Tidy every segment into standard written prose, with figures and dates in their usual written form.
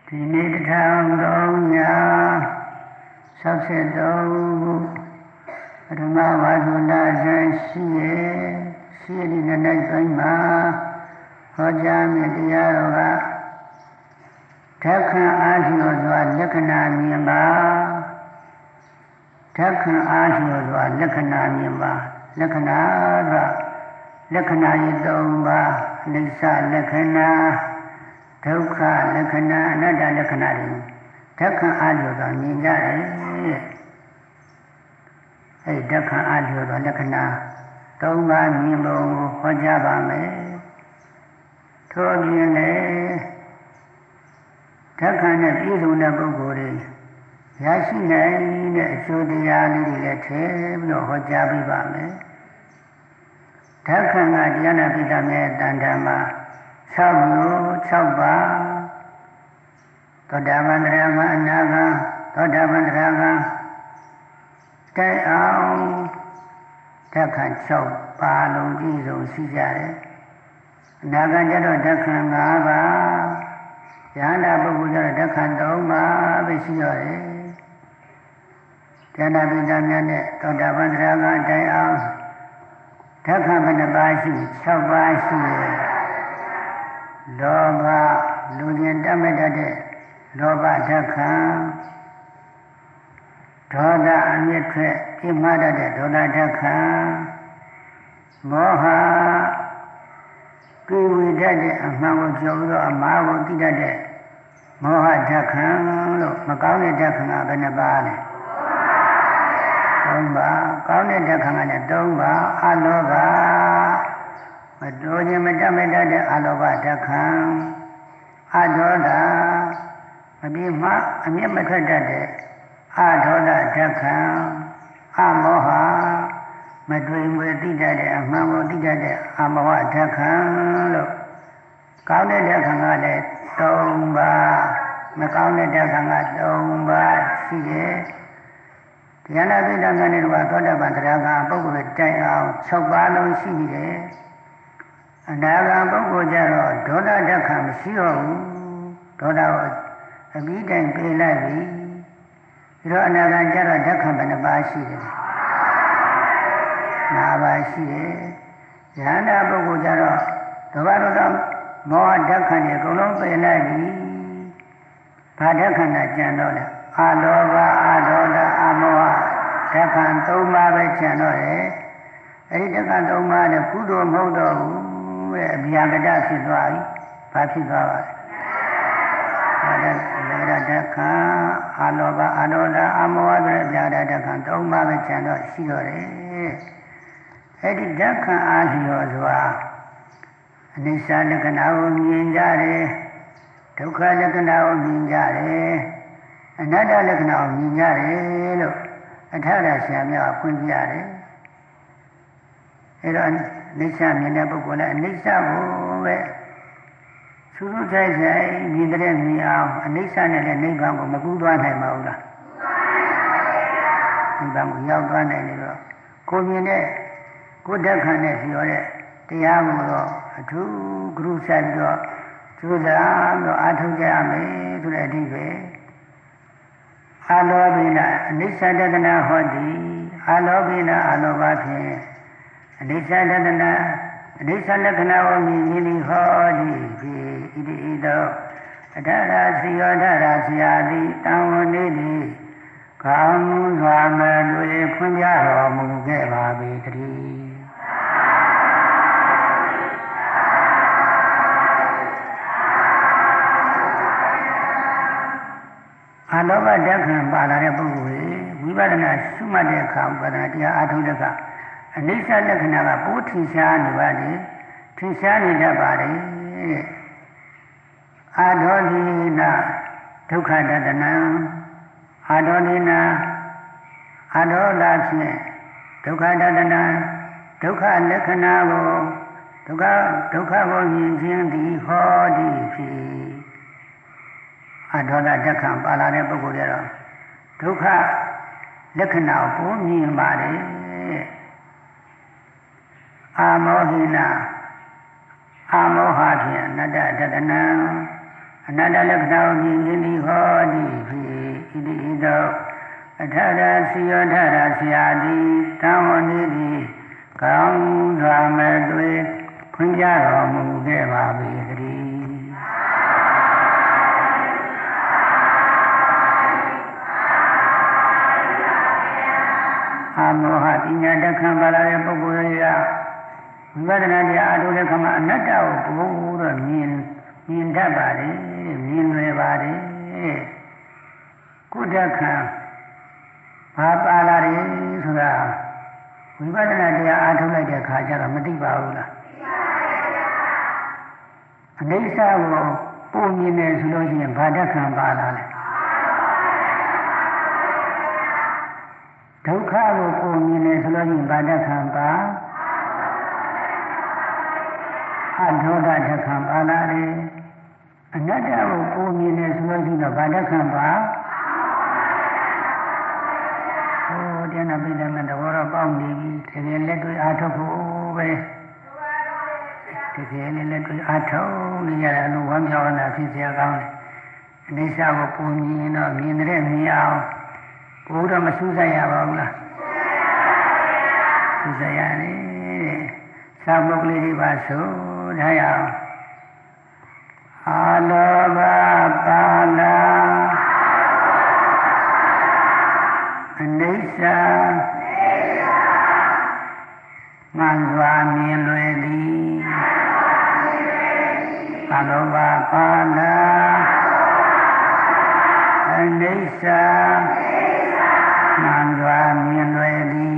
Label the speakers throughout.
Speaker 1: ဒီနေ့1363ပထမဝါဆိုလဆန်းရှိဒီနေ့ပိုင်းမှာဟောကြားမြတ်တရားတော်ကဓက္ခံအားလျော်စွာလက္ခဏာမြင်ပါဓက္ခံအားလျော်စွာလက္ခဏာမြင်ပါလက္ခဏာကလက္ခဏာရ3ပါးအနိစ္စလက္ခဏာဒုက္ခလက္ခဏာအနတ္တလက္ခဏာတွေဓက္ခံအားလျော်စွာမြင်ကြတယ်အဲဓက္ခံအားလျော်စွာလက္ခဏာ3ပါးမြင်ပုံကိုဟောကြားပါမယ်ထို့ပြင်လည်းဓက္ခံနဲ့ပြည့်စုံတဲ့ပုဂ္ဂိုလ်တွေရရှိနိုင်တဲ့အကျိုးတရားလေးတွေလည်းထည့်ပြီးတော့ဟောကြားပေးပါမယ်ဓက္ခံကတရားနာပိဋကမြတ်တန်ထမှာ6မျိုး6ပါးသောတာပန်တရားမှာအနာဂံသောတာပန်တရားကတိုက်အောင်ဓက္ခံ6ပါးလုံးကြည့်ဆုံးရှိကြတယ်အနာဂံကျတော့ဓက္ခံ5ပါးယန္တာပုဂ္ဂိုလ်ကျတော့ဓက္ခံ3ပါးပဲရှိရတယ်တရားနာပိဋကမြတ်နဲ့သောတာပန်တရားကတိုက်အောင်ဓက္ခံဘယ်နှပါးရှိ6ပါးရှိတယ်လောဘလူကျင်တတ်မဲ့တတ်တဲ့လောဘဓက္ခံဒေါသအမြင့်ထွက်ပြင်းမာတတ်တဲ့ဒေါသဓက္ခံမောဟကိဝိတတ်တဲ့အမှန်ကိုကြော်ပြီးတော့အမှားကိုသိတတ်တဲ့မောဟဓက္ခံလို့မကောင်းတဲ့ဓက္ခံကဘယ်နှပါးလဲ3ပါးကောင်းတဲ့ဓက္ခံကလည်း3ပါးအလောဘမတော်ခြင်းမတတ်မဲ့တတ်တဲ့အလောဘဓက္ခံအဒေါသအပြင်းမှအမျက်မထွက်တတ်တဲ့အဒေါသဓက္ခံအမောဟမတွေ့မွေသိတတ်တဲ့အမှန်ကိုသိတတ်တဲ့အမောဟဓက္ခံလို့ကောင်းတဲ့ဓက္ခံကလည်း3ပါးမကောင်းတဲ့ဓက္ခံက3ပါးရှိတယ်တရားနာပိဋကမြတ်နဲ့တော့သောတာပန်တရားကပုဂ္ဂိုလ်တိုင်အောင်6ပါးလုံးရှိနေတယ်အနာဂံပုဂ္ဂိုလ်ကျတော့ဒေါသဓက္ခံမရှိတော့ဘူးဒေါသကိုအပြီးတိုင်ပြေးလိုက်ပြီဒီတော့အနာဂံကျတော့ဓက္ခံဘယ်နှပါးရှိတယ်5ပါးရှိတယ်ယန္တာပုဂ္ဂိုလ်ကျတော့ဒေါသဒေါသမောဟဓက္ခံတွေအကုန်လုံးပြေးလိုက်ပြီဘာဓက္ခံကကျန်တော့လဲအလောဘအဒေါသအမောဟဓက္ခံ3ပါးပဲကျန်တော့တယ်အဲဒီဓက္ခံ3ပါးနဲ့ကုသိုလ်မဟုတ်တော့ဘူးတဲ့အဗျာကတဖြစ်သွားပြီဘာဖြစ်သွားပါလဲဓက္ခံအလောဘအဒေါသအမောဟဆိုတဲ့အဗျာကတဓက္ခံ3ပါးပဲကျန်တော့ရှိတော့တယ်အဲဒီဓက္ခံအားလျော်စွာအနိစ္စလက္ခဏာကိုမြင်ကြတယ်ဒုက္ခလက္ခဏာကိုမြင်ကြတယ်အနတ္တလက္ခဏာကိုမြင်ကြတယ်လို့အထာရဆရာများဖွင့်ပြရတယ်အဲတော့အနိစ္စမြင်တဲ့ပုဂ္ဂိုလ်လည်းအနိစ္စကိုပဲစူးစူးဆိုင်ဆိုင်မြင်တဲ့မြင်အောင်အနိစ္စနဲ့လည်းနိဗ္ဗာန်ကိုမကူးသွားနိုင်ပါဘူးလားနိဗ္ဗာန်ကိုရောက်သွားနိုင်တယ်တော့ကိုမြင်တဲ့ကိုဓက္ခံနဲ့ပြောတဲ့တရားကိုတော့အထူးဂရုစိုက်ပြီးတော့ကျိုးစားပြီးတော့အားထုတ်ကြရမယ်ဆိုတဲ့အဓိပ္ပာယ်အလောဘိနအနိစ္စတတနာဟောတိအလောဘိနအလောဘဖြင့်အနိစ္စတတနာအနိစ္စလက္ခဏာကိုမြင်ပြီးဟောတိဖြင့်ဣတိဣတောအထရာစီယောထရာဆရာတိတံဝနေတိကောင်းစွာမတွေ့ဖွင့်ပြတော်မူခဲ့ပါပေတည်းအလောဘဓက္ခံပါလာတဲ့ပုဂ္ဂိုလ်ဝိပဿနာရှုမှတ်တဲ့အခါဝိပဿနာတရားအားထုတ်တဲ့အခါအနိစ္စလက္ခဏာကပိုးထင်ရှားနေပါတယ်ထင်ရှားနေတတ်ပါတယ်အာဒေါနိနာဒုက္ခတတနံအာဒေါနိနာအာဒေါသဖြင့်ဒုက္ခတတနံဒုက္ခလက္ခဏာကိုဒုက္ခကိုမြင်ခြင်းသည်ဟောသည်ဖြစ်အဒေါသဓက္ခံပါလာတဲ့ပုဂ္ဂိုလ်တွေတော့ဒုက္ခလက္ခဏာကိုမြင်ပါတယ်အာမောဟိနာအာမောဟဖြင့်အနတ္တတတနံအနတ္တလက္ခဏာကိုမြင်ခြင်းသည်ဟောသည်ဖြစ်ဣတိဣသောအထရစီယောထရဆရာသည်တံဝနေသည်ကောင်းစွာမဲ့တွေ့ဖွင့်ပြတော်မူခဲ့ပါပေသတည်းအာမောဟပညာတက္ခံပါလာတဲ့ပုဂ္ဂိုလ်တွေကဝိပဿနာတရားအထုတဲ့ခါမှာအနတ္တကိုဘိုးတော့မြင်တတ်ပါတယ်မြင်လွယ်ပါတယ်ကုဋ္ဌခံဘာပါလာတယ်ဆိုတာဝိပဿနာတရားအားထုတ်လိုက်တဲ့ခါကျတော့မသိပါဘူးလားအနိစ္စကိုပုံမြင်တယ်ဆိုလို့ရှိရင်ဘာဓခံပါလာလဲဒုက္ခကိုပုံမြင်တယ်ဆိုလို့ရှိရင်ဘာဓခံပါအဒေါသဓခံပါလာတယ်အနတ္တကိုပုံမြင်တယ်ဆိုလို့ရှိရင်ဘာဓခံပါကျန်တဲ့ပြည်တဲ့တော်တော်ပေါင်းနေပြီတကယ်လက်တွေ့အားထုတ်ဖို့ပဲတကယ်လက်တွေ့အားထုတ်နေရတဲ့အလုံးဝမ်းမြောက်တာဖြစ်เสียကောင်းတယ်အနိစ္စကိုပုံမြင်တော့မြင်တဲ့မြင်အောင်ဘုရားမဆူဆိုင်ရပါဘူးလားဆူဆိုင်ရတယ်သာမုတ်ကလေးတွေပါဆိုထားရအောင်အာလောဘပါလာအနိစ္စမှန်စွာမြင်လွယ်သည်အလောဘပါလာအနိစ္စမှန်စွာမြင်လွယ်သည်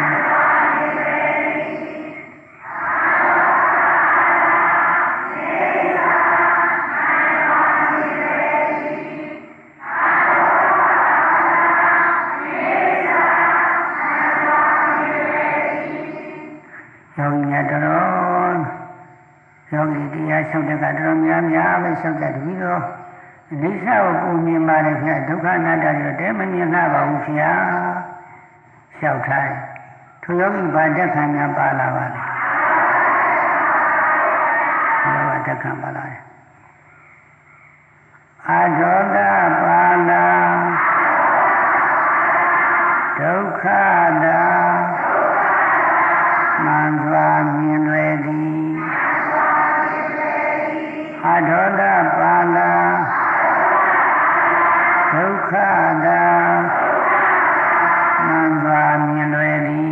Speaker 1: ယောဂီတရားလျှောက်တဲ့ကတော်များများပဲလျှောက်ကြတယ်ပြီးတော့အနိစ္စကိုပုံမြင်ပါတယ်ခင်ဗျဒုက္ခအနတ္တတွေတဲမမြင်လာပါဘူးခင်ဗျလျှောက်ထားတယ်ထိုယောဂီဘာတက်ခံများပါလာပါလဲဘာတက်ခံပါလာလဲအဒေါသပါလာဒုက္ခတာမှန်စွာမြင်လွယ်သည်အဒေါသပါလာဒုက္ခတာမှန်စွာမြင်လွယ်သည်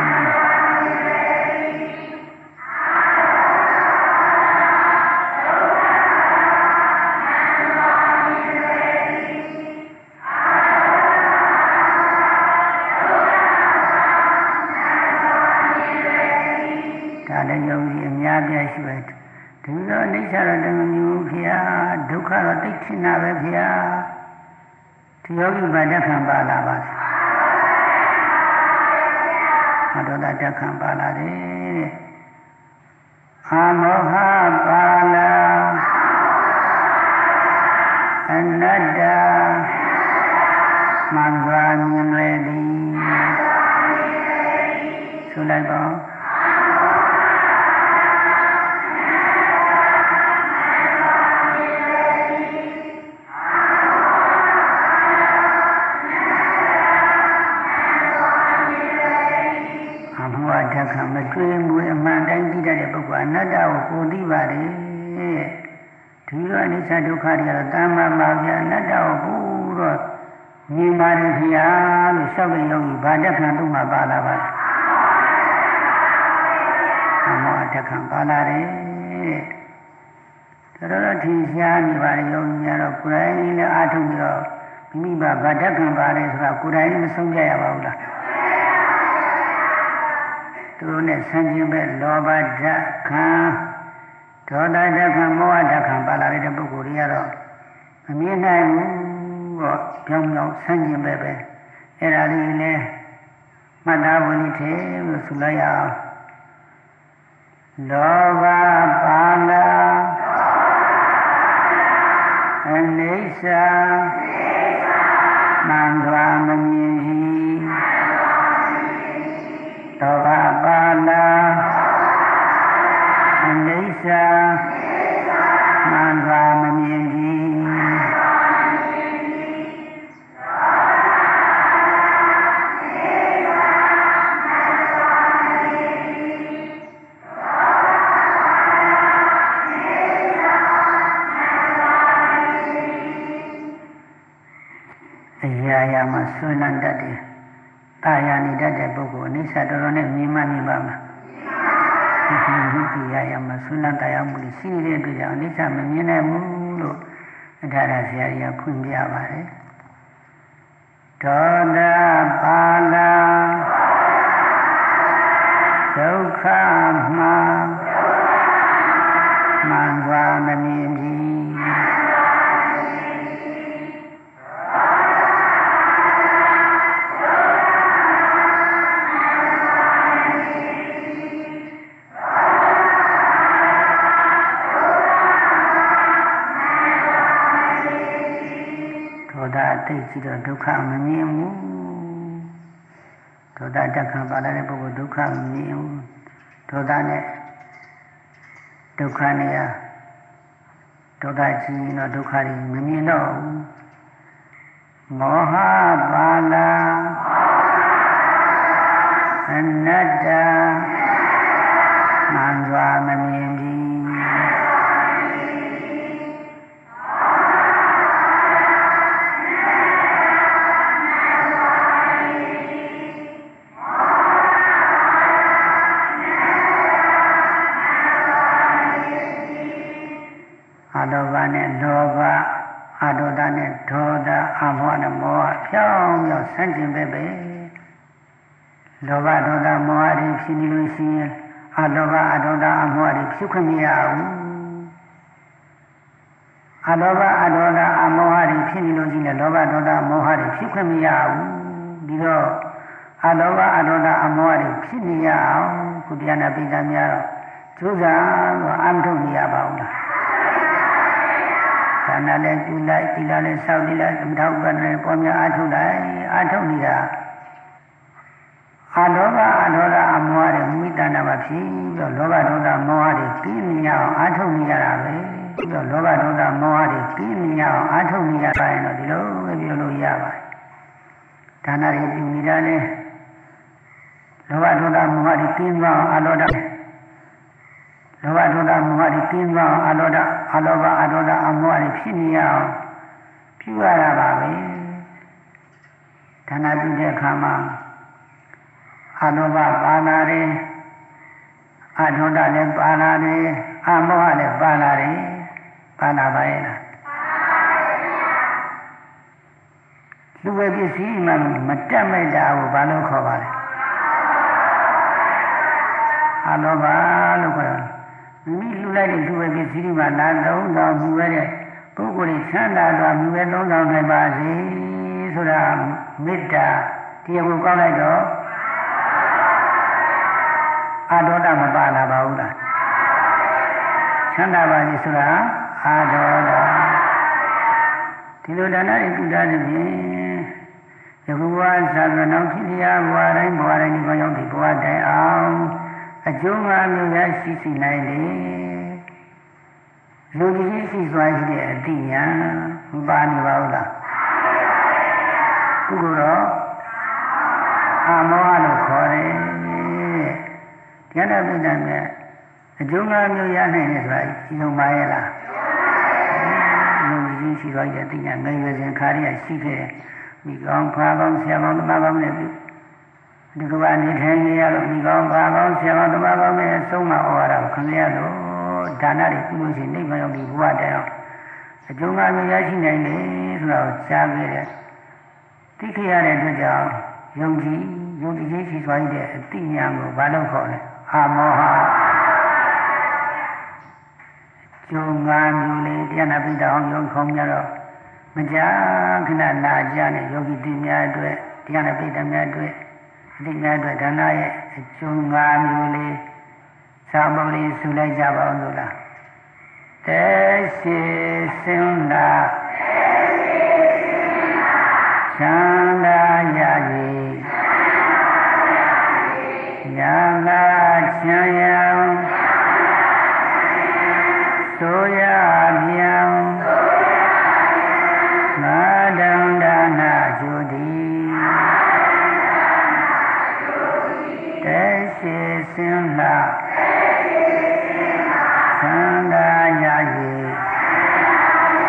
Speaker 1: ဒါလည်းယုံကြည်အများပြရှိပဲဒီလိုအိဋ္ဌရတမမျိုးဖျားဒုက္ခတော့သိချင်တာပဲဖျားဒီယောဂီဘာတက်ခံပါလာပါလဲအဒေါသတက်ခံပါလာတယ်အာမောဟပါလာအနတ္တမှန်စွာမြင်လွယ်သည်ဆိုလိုက်ပါဓက္ခမတွေ့မွေအမှန်တိုင်းသိတတ်တဲ့ပုဂ္ဂိုလ်အနတ္တကိုကိုသိပါတယ်ဒီလိုအနိစ္စဒုက္ခတွေကတော့တမ္မာပါဗျာအနတ္တကိုဘုတော့မြင်ပါတယ်ခင်ဗျာလို့လျှောက်တဲ့ယောဂီဘာဓက္ခသူ့မှာပါလာပါလဲအမောဓက္ခပါလာတယ်တော်ထင်ရှားနေပါတယ်ယောဂီများတော့ကိုယ်တိုင်လည်းအားထုတ်ပြီးတော့မိမိဘာဓက္ခပါလဲဆိုတာကိုယ်တိုင်မဆုံးဖြတ်ရပါဘူးလားသူတို့နဲ့ဆန့်ကျင်ဘက်လောဘဓက္ခံဒေါသဓက္ခံမောဟဓက္ခံပါလာတဲ့ပုဂ္ဂိုလ်တွေကတော့မမြင်နိုင်ဘူးတော့ကြောင်းကြောင်းဆန့်ကျင်ဘက်ပဲအဲ့ဒါလေးလည်းမှတ်သားဝင်ထည့်လို့ဆိုလိုက်ရအောင်လောဘပါလာအနိစ္စမှန်စွာမမြင်သောဘပါလာအနိစ္စမှန်စွာမမြင်ကြည်ရာရာမှာဆွေးနွေးတတ်တယ်တာယာနေတတ်တဲ့ပုဂ္ဂိုလ်အနိစ္စတော်တော်နဲ့မြင်မှမြင်ပါမှာဒီရာရာမှာဆွေးနွေးတရားမှုရှိနေတဲ့အတွက်ကြောင့်အနိစ္စမမြင်နိုင်ဘူးလို့အထာရဆရာကြီးကဖွင့်ပြပါတယ်ဒေါသပါဠာဒုက္ခမှာမှန်စွာမမြင်ပြီသိကြည့်တော့ဒုက္ခမမြင်ဘူးဒေါသတက်ခံပါလာတဲ့ပုဂ္ဂိုလ်ဒုက္ခမမြင်ဘူးဒေါသနဲ့ဒုက္ခနဲ့ဒေါသကြီးတော့ဒုက္ခတွေမမြင်တော့ဘူးမောဟပါလာအနတ္တမှန်စွာမမြင်ပြီလောဘနဲ့လောဘအဒေါသနဲ့ဒေါသအမောဟနဲ့မောဟဖြောင်းဖြောင်းဆန့်ကျင်ပဲလောဘဒေါသမောဟတွေဖြစ်နေလို့ရှိရင်အလောဘအဒေါသအမောဟတွေဖြစ်ခွင့်မရဘူးအလောဘအဒေါသအမောဟတွေဖြစ်နေလို့ရှိရင်လောဘဒေါသမောဟတွေဖြစ်ခွင့်မရဘူးဒီတော့အလောဘအဒေါသအမောဟတွေဖြစ်နေရအောင်ကုတရားနာပိဋကများတော့ကျိုးစားတော့အမထုတ်နေရပါဘူးလားဒါနလည်းပြုလိုက်သီလလည်းစောင့်နေလိုက်သမထဥပ္ပန္နလည်းပေါ်များအားထုတ်လိုက်အားထုတ်နေတာအလောဘအဒေါသအမောဟတွေမိတ္တနာမှာဖြစ်ပြီးတော့လောဘဒေါသမောဟတွေကိနေရအောင်အားထုတ်နေရတာပဲပြီးတော့လောဘဒေါသမောဟတွေကိနေရအောင်အားထုတ်နေရတာရင်တော့ဒီလိုပဲပြောလို့ရပါတယ်ဒါနတွေပြုနေတာလေလောဘဒေါသမောဟတွေကိနေအောင်အလောဒလောဘဒေါသမောဟတွေကိနေအောင်အလောဒအလောဘအဒေါသအမောဟတွေဖြစ်နေရအောင်ပြုရတာပါပဲဒါနပြုတဲ့အခါမှာအလောဘပါလာတယ်အဒေါသလည်းပါလာတယ်အမောဟလည်းပါလာတယ်ပါလာပါရဲ့လားလူပဲပစ္စည်းမှမတက်မဲ့တာကိုဘာလို့ခေါ်ပါလဲအလောဘလို့ခေါ်တယ်မိလူလိုက်တဲ့လူပဲပစ္စည်းမှလာသုံးဆောင်မှုပဲတဲ့ပုဂ္ဂိုလ်ချမ်းသာစွာမှုပဲသုံးဆောင်နိုင်ပါစေဆိုတာမေတ္တာတရားကိုကောက်လိုက်တော့အဒေါသမပါလာပါဘူးလားချမ်းသာပါစေဆိုတာအဒေါသဒီလိုဒါနတွေပြုတာနေပြီယခုဘဝသာသနာ့ဖြစ်ရာဘဝတိုင်းဒီဘဝရောက်ဒီဘဝတိုင်အောင်အကျိုးငါမျိုးရရှိနိုင်လေလူကြီးရှိစွာရှိတဲ့အတိညာမပါနေပါဘူးလားပုဂ္ဂိုလ်တော့အမောဟလို့ခေါ်တယ်တရားနာပိဋကမြတ်အကျိုးငါမျိုးရနိုင်တယ်ဆိုတာဒီလိုပါရဲ့လားလူကြီးရှိစွာရှိတဲ့အတိညာငယ်ရွယ်စဉ်ခါရရှိခဲ့တယ်မိကောင်းဖာကောင်းဆရာကောင်းတမကောင်းနဲ့ပြုဒီကဘာနေထိုင်နေရလို့မိကောင်းဖာကောင်းဆရာကောင်းတမကောင်းနဲ့အဆုံးမဩဝါဒကိုခံရလို့ဒါနတွေပြုလို့ရှိရင်နိဗ္ဗာန်ရောက်ဒီဘဝတည်းအောင်အကျိုးငါမျိုးရရှိနိုင်တယ်ဆိုတာကိုကြားခဲ့တယ်သိခဲ့ရတဲ့အတွက်ကြောင့်ယုံကြည်ခြင်းရှိစွာရှိတဲ့အတိညာကိုဘာလို့ခေါ်လဲအာမောဟကျိုးငါမျိုးလေးတရားနာပိဋကအောင်ယုံခေါင်းများတော့မကြာခဏနာကြတဲ့ယောဂီတိများအတွက်တရားနာပိဋကများအတွက်အတိများအတွက်ဒါနရဲ့အကျိုးငါမျိုးလေးစာမုံလေးဆူလိုက်ကြပါဦးလို့လားတေရှိစင်နာချမ်းသာရည်ညာနာချမ်းရန်ဆိုရပြန်မာဒံဒါနာကျိုတိတေရှိစင်နာချမ်းသာရည်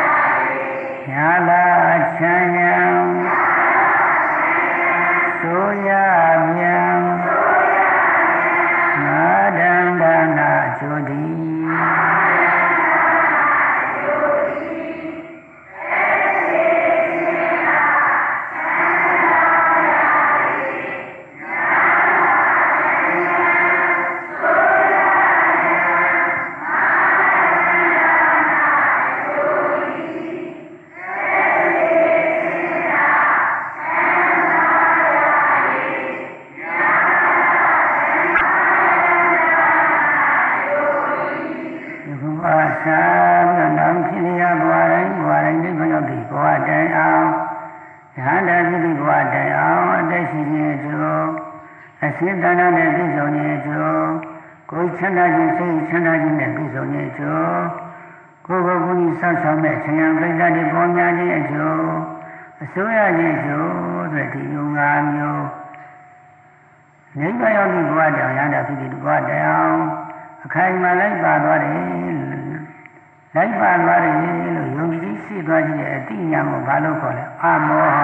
Speaker 1: ရောက်သည့်ဘဝတိုင်အောင်ယဟန္တာဖြစ်သည့်ဘဝတိုင်အောင်အသက်ရှိခြင်းအကျိုးအစင်းတဏ္ဍနဲ့ပြည့်စုံခြင်းအကျိုးကိုယ်ချမ်းသာခြင်းစိတ်ချမ်းသာခြင်းနဲ့ပြည့်စုံခြင်းအကျိုးကိုယ်ကိုယ်ကိုယ်ကြီးဆောက်ဆောင်မဲ့ဆံရံပြိတ္တာတွေပေါ်များခြင်းအကျိုးအစိုးရခြင်းအကျိုးဆိုတဲ့ဒီလို၅မျိုးနိဗ္ဗာန်ရောက်သည့်ဘဝတိုင်ယဟန္တာဖြစ်သည့်ဘဝတိုင်အောင်အခိုင်အမာလိုက်ပါသွားတယ်လိုက်ပါသွားတယ်လို့ယုံကြည်ရှိသွားခြင်းရဲ့အတိညာကိုဘာလို့ခေါ်လဲအမောဟ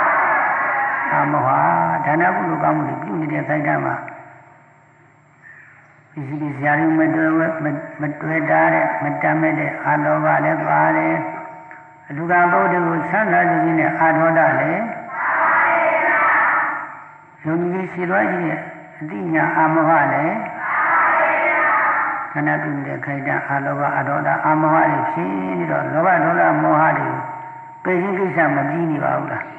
Speaker 1: ဒါနကုသိုလ်ကောင်းမှုတွေပြုနေတဲ့ခိုင်တမ်းမှာပစ္စည်းစရာတွေမတွေ့တာတဲ့မတမ်းမဲ့တဲ့အာလောဘလည်းပါတယ်အလူကံဘုဒ္ဓကိုဆန်းသာခြင်းနဲ့အာဒေါသလည်းယုံကြည်ရှိသွားခြင်းရဲ့အတိညာအမောဟလည်းခန္ဓာပြုတဲ့ခိုင်တမ်းအာလောဘအာဒေါသအာမောဟတွေဖြစ်ပြီးတော့လောဘဒေါသမောဟတွေပေခြင်းကိစ္စမပြီးနေပါဘူးလား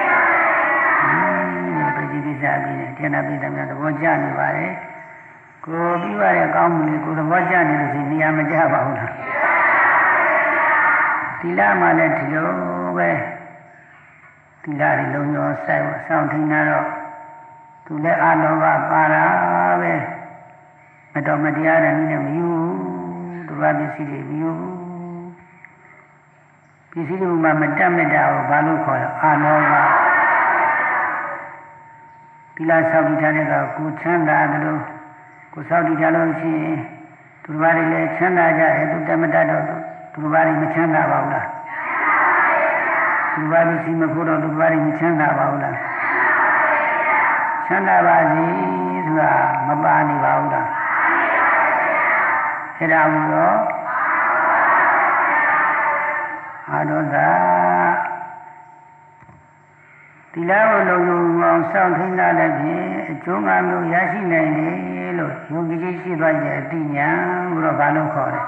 Speaker 1: ပေခြင်းကိစ္စပြီးနေတရားနာပိဋကများသဘောကျနေပါတယ်ကိုပြီးရတဲ့ကောင်းမှုတွေကိုသဘောကျနေလို့ဒီနေရာမကျပါဘူးလားသီလမှလည်းဒီလိုပဲသီလတွေလုံးရောဆိုင်ဆောင်ထင်းတော့သူလည်းအာလောဘပါတာပဲမတော်မတရားတဲ့နည်းနဲ့မယူသူကပစ္စည်းတွေမယူပစ္စည်းတွေမှာမတတ်မတာကိုဘာလို့ခေါ်လဲအာလောဘသီလဆောက်တည်ထားတဲ့ကကိုချမ်းသာတယ်လို့ကိုဆောက်တည်ထားလို့ရှိရင်သူတို့ဘာတွေလဲချမ်းသာကြတယ်သူတတ်မတတ်တော့သူတို့ဘာတွေမချမ်းသာပါဘူးလားသူတို့ဘာတွေစီမဖို့တော့သူတို့ဘာတွေမချမ်းသာပါဘူးလားချမ်းသာပါစေဆိုတာမပါနေပါဘူးလားအဲ့ဒါမို့တော့အာဒေါသသီလကိုလုံလုံအောင်စောင့်ထိန်းတာလည်းဖြင့်အကျိုးငါမျိုးရရှိနိုင်တယ်လို့ယုံကြည်ရှိသွားတဲ့အတိညာကိုတော့ဘာလို့ခေါ်လဲ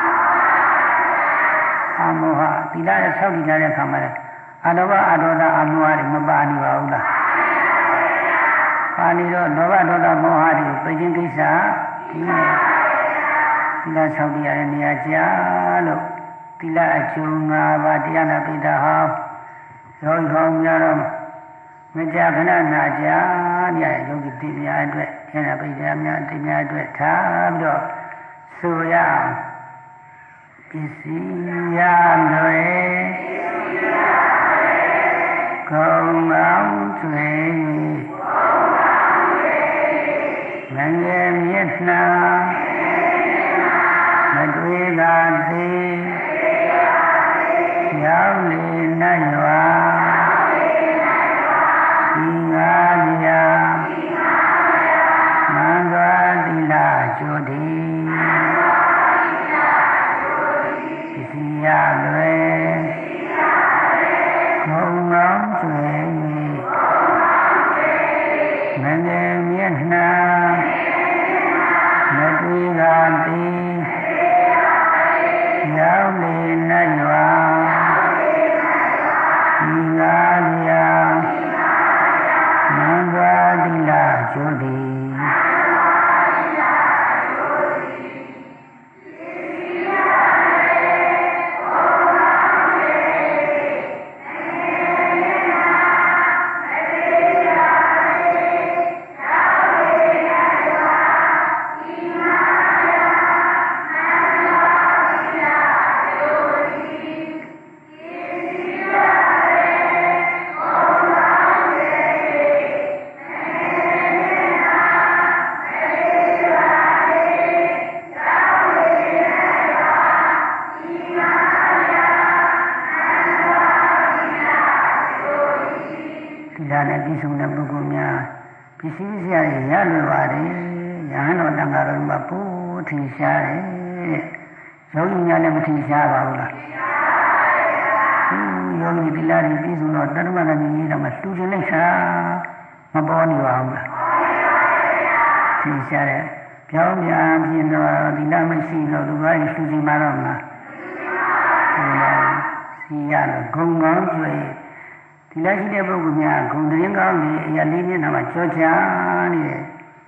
Speaker 1: အာမောဟသီလနဲ့ဆောက်တည်ထားတဲ့အခါမှာအာလောဘအာဒေါသအာမောဟတွေမပါနေပါဘူးလားပါနေတော့လောဘဒေါသမောဟတွေကိုပြခြင်းကိစ္စဒီသီလဆောက်တည်ရတဲ့နေရာကြာလို့သီလအကျိုး၅ပါးတရားနာပိဋကဟောရောဟောများတော့မကြာခဏနာကြာနေရယောဂီတိများအတွက်ဉာဏ်ပိဋကများတိများအတွက်ထားပြီးတော့ဆိုရအောင်ပစ္စည်းရလွယ်ကောင်းအောင်ကျွေမငယ်မျက်နှာမတွေ့ကသေးရောက်လေနိုင်ရွာဒီငါမြာမန္တရာတိလာကျိုတိပစ္စည်းရလွယ်ကောင်းအောင်ကျွေမငယ်မျက်နှာမတွေ့ကသေးရောက်လေနိုင်ရွာဒီငါမြာမန္တရာတိလာကျိုတိပြီးဆုံးတဲ့ပုဂ္ဂိုလ်များပစ္စည်းစရာတွေရလွယ်ပါတယ်ယဟန်တော်တန်ခါတော်မှာပို့ထင်ရှားတယ်တဲ့ယောဂီများလည်းမထင်ရှားပါဘူးလားယောဂီတိလာတွေပြီးဆုံးတော့တဏ္ဍမကကြီးတော့မှတူတင်လိုက်တာမပေါ်နေပါဘူးလားထင်ရှားတယ်ပြောင်းပြန်ပြင်တော့တိလာမရှိတော့လူသားကြီးတူတင်မှာတော့မလားစီရလို့ဂုံကောင်းကျွေးဒီလိုက်ရှိတဲ့ပုဂ္ဂိုလ်များဂုဏ်သတင်းကောင်းတွေအရာလေးမျက်နှာမှာကြောချာနေတယ်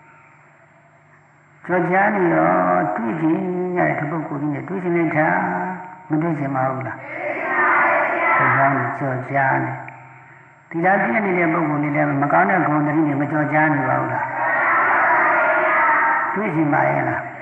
Speaker 1: ကြောချာနေတော့တွေ့ခြင်းရတဲ့ပုဂ္ဂိုလ်ကြီးနဲ့တွေ့ခြင်းနဲ့ထားမတွေ့ခြင်းမဟုတ်လားကြော်ကြားနေသီလပြည့်နေတဲ့ပုဂ္ဂိုလ်လေးလည်းမကောင်းတဲ့ဂုဏ်တွေမကြော်ကြားနေပါဘူးလားတွေ့ရှိပါရဲ့လား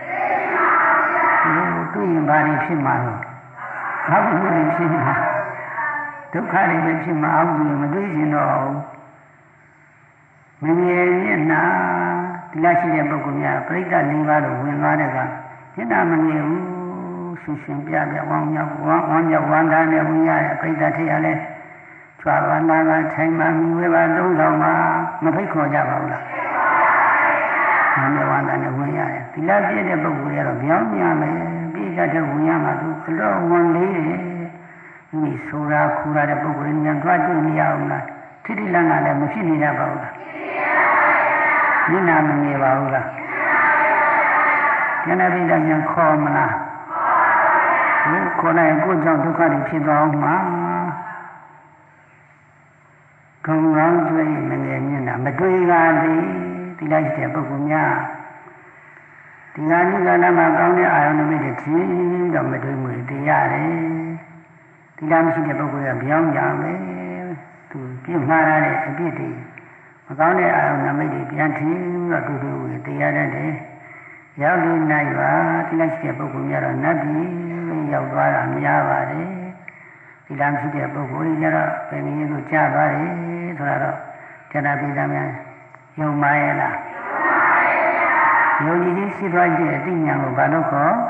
Speaker 1: တွေ့ရင်ဘာတွေဖြစ်မှာလဲအဘုဒ္ဓတွေဖြစ်မှာဒုက္ခတွေပဲဖြစ်မှာအဘုဒ္ဓမတွေ့ရင်တော့မငြင်းမျက်နှာသီလရှိတဲ့ပုဂ္ဂိုလ်များပြိဿ၄ပါးလို့ဝင်သွားတဲ့ကမျက်နှာမငြင်းဘူးရှင်ပြပြဝမ်းမြောက်ဝမ်းသာနဲ့ဝင်ရတဲ့ပြိဿထေရလဲကြွားပါနာကထိုင်မှမြဝေပါသုံးဆောင်မှာမဖိတ်ခေါ်ကြပါဘူးလားဝမ်းမြောက်ဝမ်းသာနဲ့ဝင်ရတယ်သီလပြည့်တဲ့ပုဂ္ဂိုလ်ကတော့ပြောင်းပြန်မယ်ပြည့်တဲ့ဝင်ရမှာသူအတော့ဝန်လေးတယ်ဒီဆိုတာခူရတဲ့ပုဂ္ဂိုလ်ဉာဏ်တွားတွေ့မရအောင်လားထိတိလန်းကလည်းမဖြစ်နေတတ်ပါဘူးလားမျက်နှာမငြင်းပါဘူးလားကျန်တဲ့ပြိဿဉာဏ်ခေါ်မလားခေါ်လိုက်ကိုယ်ကြောင့်ဒုက္ခတွေဖြစ်သွားအောင်မှာခေါင်းကောင်းတွေ့မငယ်မျက်နှာမတွေ့ပါသေးသီလရှိတဲ့ပုဂ္ဂိုလ်များဒီကနေ့ကလည်းမကောင်းတဲ့အာရုံတွေထင်းတော့မတွေ့မှုတရားတယ်သီလမရှိတဲ့ပုဂ္ဂိုလ်ကပြောင်းကြမယ်သူပြစ်မှားရတဲ့အပြစ်တွေမကောင်းတဲ့အာရုံနမိတ်တွေပြန်ထင်းတော့တူတူတရားတတ်တယ်ရောက်နေနိုင်ပါသီလရှိတဲ့ပုဂ္ဂိုလ်များတော့နတ်ပြည်ရောက်သွားတာများပါတယ်သီလမရှိတဲ့ပုဂ္ဂိုလ်တွေကျတော့ဘယ်နည်းကိုကြားပါတယ်ဆိုတော့ကျန်တာပြည်သားများယုံပါရဲ့လားယုံကြည်ခြင်းရှိသွားတဲ့အသိဉာဏ်ကိုဘာလို့ခေါ်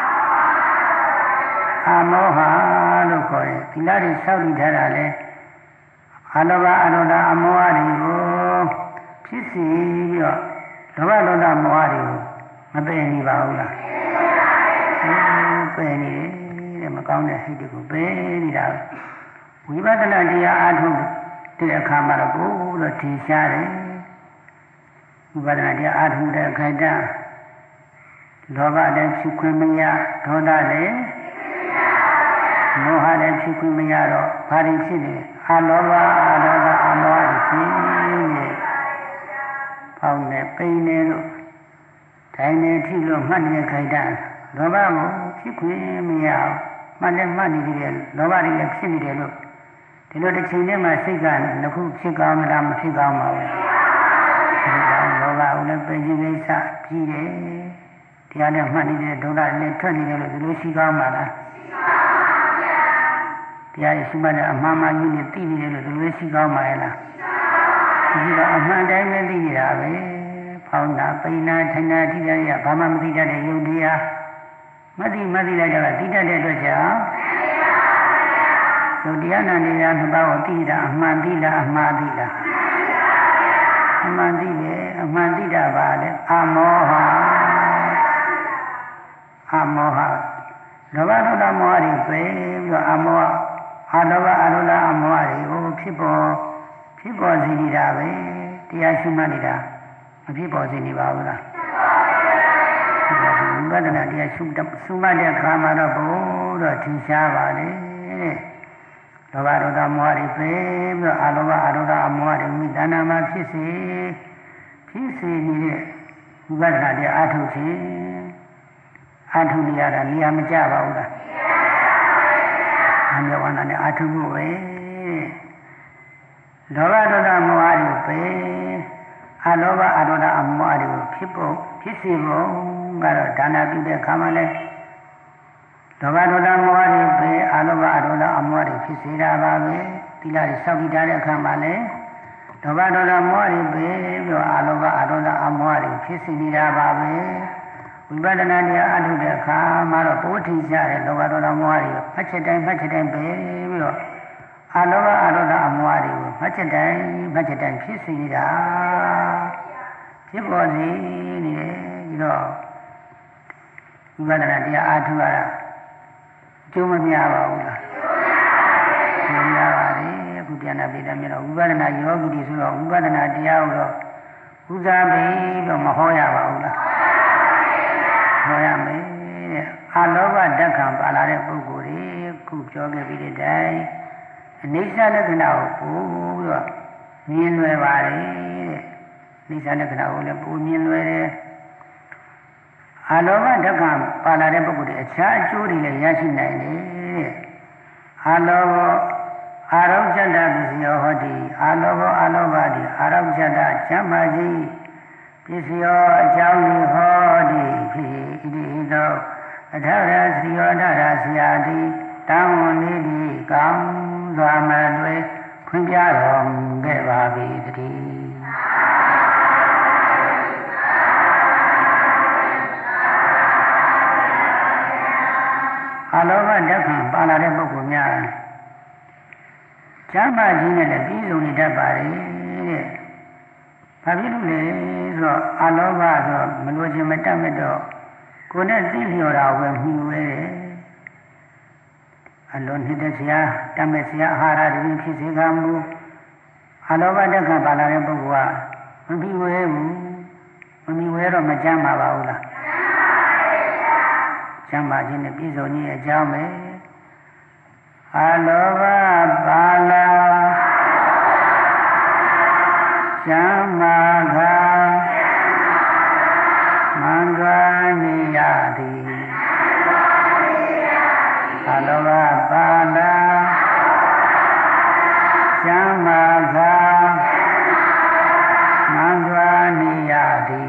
Speaker 1: အာမောဟလို့ခေါ်တယ်သီလတွေစောင့်တည်ထားတာလေအလောဘအလောဒအမောဟတွေကိုဖြစ်စီပြီးတော့လောဘလောဒမောဟတွေကိုမပယ်နေပါဘူးလားပယ်နေတယ်မကောင်းတဲ့ဟိတ်တွေကိုပယ်နေတာဝိပဿနာတရားအားထုတ်တဲ့အခါမှာတော့ပို့တော့ထင်ရှားတယ်ဝိပဿနာတရားအားထုတ်တဲ့ခိုက်တာလောဘလည်းဖြစ်ခွင့်မရဒေါသလည်းမောဟလည်းဖြစ်ခွင့်မရတော့ဘာတွေဖြစ်နေအလောဘအလောဘအမောဟတွေဖြစ်နေပေါင်းနေပိန်နေလို့တိုင်းနေထိလို့မှတ်နေခိုက်တာလောဘကိုဖြစ်ခွင့်မရအောင်မှတ်လည်းမှတ်နေတယ်လောဘတွေလည်းဖြစ်နေတယ်လို့ဒီလိုတစ်ချိန်တည်းမှာစိတ်ကနှစ်ခုဖြစ်ကောင်းမလားမဖြစ်ကောင်းပါဘူးလောဘကိုလည်းပယ်ခြင်းကိစ္စပြီးတယ်တရားနဲ့မှတ်နေတဲ့ဒေါသနဲ့ထွက်နေတယ်လို့ဒီလိုရှိကောင်းပါလားတရားရှိမှလည်းအမှန်မှန်ကြီးနဲ့သိနေတယ်လို့ဒီလိုရှိကောင်းပါရဲ့လားဒီကအမှန်တိုင်းပဲသိနေတာပဲဖောင်းတာပိန်တာထိုင်တာထိတာရဘာမှမသိတတ်တဲ့ယုတ်တရားမသိလိုက်တော့သိတတ်တဲ့အတွက်ကြောင့်ယုတ်တရားနာနေရနှစ်ပါးကိုသိတာအမှန်သိလားအမှားသိလားအမှန်သိတယ်အမှန်သိတာပါလေအမောဟလောဘဒေါသမောဟတွေပဲပြီးတော့အမောဟအလောဘအလောဘအမောဟတွေကိုဖြစ်ပေါ်စေနေတာပဲတရားရှိမှနေတာမဖြစ်ပေါ်စေနေပါဘူးလားဝိပဿနာတရားရှုမှတ်တဲ့အခါမှာတော့ဘိုးတော့ထင်ရှားပါလေတဲ့လောဘဒေါသမောဟတွေပဲပြီးတော့အလောဘအလောဘအမောဟတွေမိတဏ္ဍာမှာဖြစ်စေနေတဲ့ဝိပဿနာတရားအထုတ်ခြင်းအထုတ်နေရတာနေရာမကျပါဘူးလားအမြဲဝန္တာနဲ့အထုတ်ဖို့ပဲလောဘဒေါသမောဟတွေပဲအလောဘအဒေါသအမောဟတွေကိုဖြစ်စေဖို့ကတော့ဒါနပြုတဲ့အခါမှာလဲလောဘဒေါသမောဟတွေပဲအလောဘအဒေါသအမောဟတွေဖြစ်စေတာပါပဲသီလတွေစောင့်တည်ထားတဲ့အခါမှာလဲလောဘဒေါသမောဟတွေပဲပြီးတော့အလောဘအဒေါသအမောဟတွေဖြစ်စေနေတာပါပဲဝိပဿနာတရားအထုတ်တဲ့အခါမှာတော့ပိုးထင်ရှားတဲ့လောဘဒေါသမောဟတွေမှတ်ချက်တိုင်းပဲပြီးတော့အလောဘအဒေါသအမောဟတွေကိုမှတ်ချက်တိုင်းဖြစ်စေနေတာဖြစ်ပေါ်စေနေတယ်ပြီးတော့ဝိပဿနာတရားအားထုတ်ရတာကျိုးမများပါဘူးလားကျိုးများပါလေအခုပြန်လာပြည်တယ်မြေတော့ဝိပဿနာယောဂီတွေဆိုတော့ဝိပဿနာတရားကိုတော့ဥစားပြီးတော့မဟောရပါဘူးလားဟောရမယ်တဲ့အလောဘဓက္ခံပါလာတဲ့ပုဂ္ဂိုလ်တွေခုပြောခဲ့ပြီးတဲ့တိုင်အနိစ္စလက္ခဏာကိုပို့ပြီးတော့မြင်လွယ်ပါတယ်တဲ့နိစ္စလက္ခဏာကိုလည်းပို့မြင်လွယ်တယ်အလောဘဓက္ခံပါလာတဲ့ပုဂ္ဂိုလ်တွေအခြားအကျိုးတွေလည်းရရှိနိုင်တယ်တဲ့အလောဘအာရောဇတပစ္စယောဟောတိအာလောဘောအာလောဘတိအာရောဇတချမ်းသာခြင်းပစ္စယောအကြောင်းဤဟောတိဖြစ်ဣတိဟိသောအထရသီယောဒရဆရာတိတံဝနိတိကောင်းစွာမလွယ်ခွင့်ပြတော်မူခဲ့ပါ၏တည်းအလောဘဓက္ခံပါလာတဲ့ပုဂ္ဂိုလ်များကျမ်းမာခြင်းနဲ့လည်းပြည်စုံနေတတ်ပါလေတဲ့။ဘာဖြစ်လို့လဲဆိုတော့အလောဘဆိုတော့မလိုချင်မတတ်မဲ့တော့ကိုယ်နဲ့သိလျော်တာပဲမှီဝဲတယ်။အလုံးနေတဲ့ဆရာတတ်မဲ့ဆရာအာဟာရတွေဖြစ်စေကမူအလောဘဓက္ခံပါလာတဲ့ပုဂ္ဂိုလ်ကမမှီဝဲဘူး။မမှီဝဲတော့မကျမ်းမာပါဘူးလား။ကျမ်းမာခြင်းနဲ့ပြည်စုံခြင်းအကြောင်းပဲအလောဘပါလာကျမ်းမာကမန္တရာနိယတိအလောဘပါလာကျမ်းမာကမန္တရာနိယတိ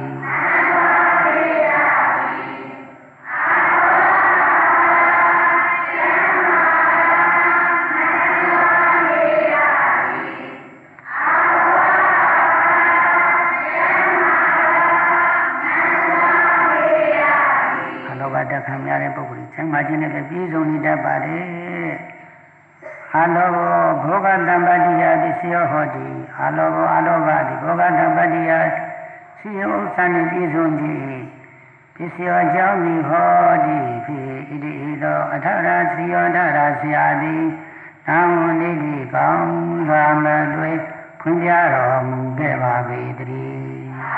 Speaker 1: ဓက္ခံများတဲ့ပုဂ္ဂိုလ်ချမ်းသာခြင်းနဲ့ပြည့်စုံနေတတ်ပါတယ်။အလောဘောဂတံပတ္တိယပစ္စယောဟောတိအလောဘောအလောဘတိဘောဂတံပတ္တိယစီယဥစ္စာနှင့်ပြည့်စုံခြင်းပစ္စယောအကြောင်းဤဟောတိဖြစ်ဣတိဟိသောအထရစီယောဒရဆရာတိသံဝနိတိကောင်းစွာမလွယ်ခွင့်ပြတော်မူခဲ့ပါ၏တည်း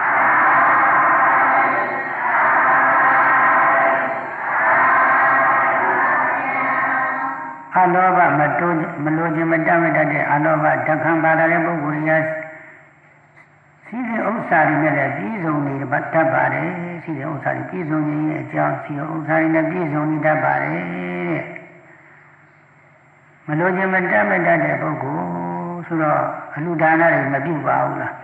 Speaker 1: အလောဘမလိုချင်မတတ်မတတ်တဲ့အလောဘဓက္ခံပါလာတဲ့ပုဂ္ဂိုလ်ရာစီစဉ်ဥစ္စာတွေနဲ့လည်းပြည့်စုံနေတတ်ပါတယ်စီစဉ်ဥစ္စာတွေပြည့်စုံခြင်းရဲ့အကြောင်းစီစဉ်ဥစ္စာတွေနဲ့ပြည့်စုံနေတတ်ပါတယ်တဲ့မလိုချင်မတတ်မတတ်တဲ့ပုဂ္ဂိုလ်ဆိုတော့အလှဒါနတွေမပြုပါဘူးလား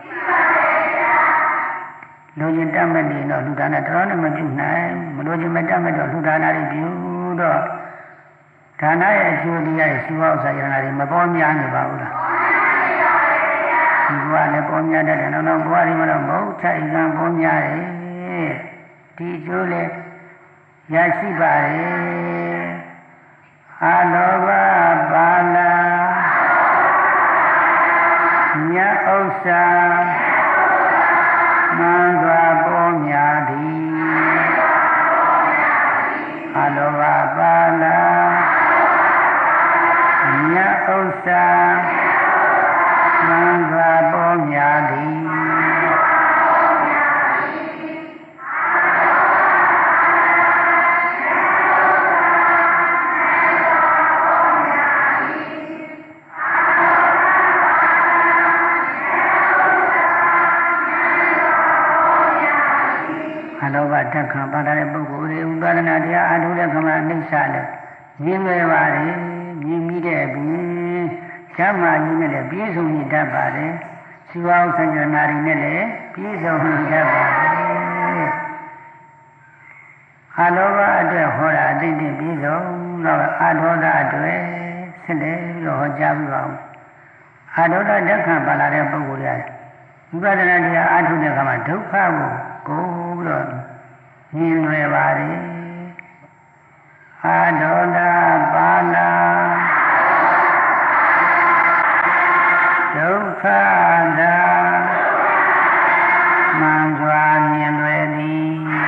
Speaker 1: လိုချင်တတ်မနေတော့လှဒါနတော်နဲ့မပြုနိုင်မလိုချင်မတတ်မတော့လှဒါနတွေပြုတော့ဒါနရဲ့အကျိုးတရားရဲ့စီဝါဥစ္စာယန္တာတွေမပေါ်များနေပါဘူးလားဒီဘဝနဲ့ပေါ်များတဲ့နောက်ဘဝတွေမှာတော့မဟုတ်ချအိကံပေါ်များတယ်ဒီအကျိုးလည်းရရှိပါတယ်အလောဘပါလာမြတ်ဥစ္စာမန္တရာပေါ်များသည်အလောဘပါလာမြတ်ဥစ္စာမန္တရာပေါ်များသည်အလောဘဓက္ခံပါလာတဲ့ပုဂ္ဂိုလ်တွေဥပါဒနာတရားအထုတဲ့ခမအနိစ္စလည်းမြင်လွယ်ပါတယ်မြင်မိတဲ့ပြင်ကျမ်းမာကြီးနဲ့လည်းပြည့်စုံနေတတ်ပါတယ်စီဝါဥစ္စာဉာဏ်တွေနဲ့လည်းပြည့်စုံနေတတ်ပါတယ်အလောဘအတွက်ဟောတာအတိတ်ပြည့်စုံတော့အဒေါသအတွက်ဆက်တယ်လို့ဟောကြားပြီးပါဦးအဒေါသဓက္ခံပါလာတဲ့ပုဂ္ဂိုလ်တွေဝိပဿနာတရားအထုတဲ့အခါမှာဒုက္ခကိုပြီးတော့မြင်လွယ်ပါတယ်အဒေါသပါလာဒုက္ခသာမှန်စွာမြင်လွယ်သည်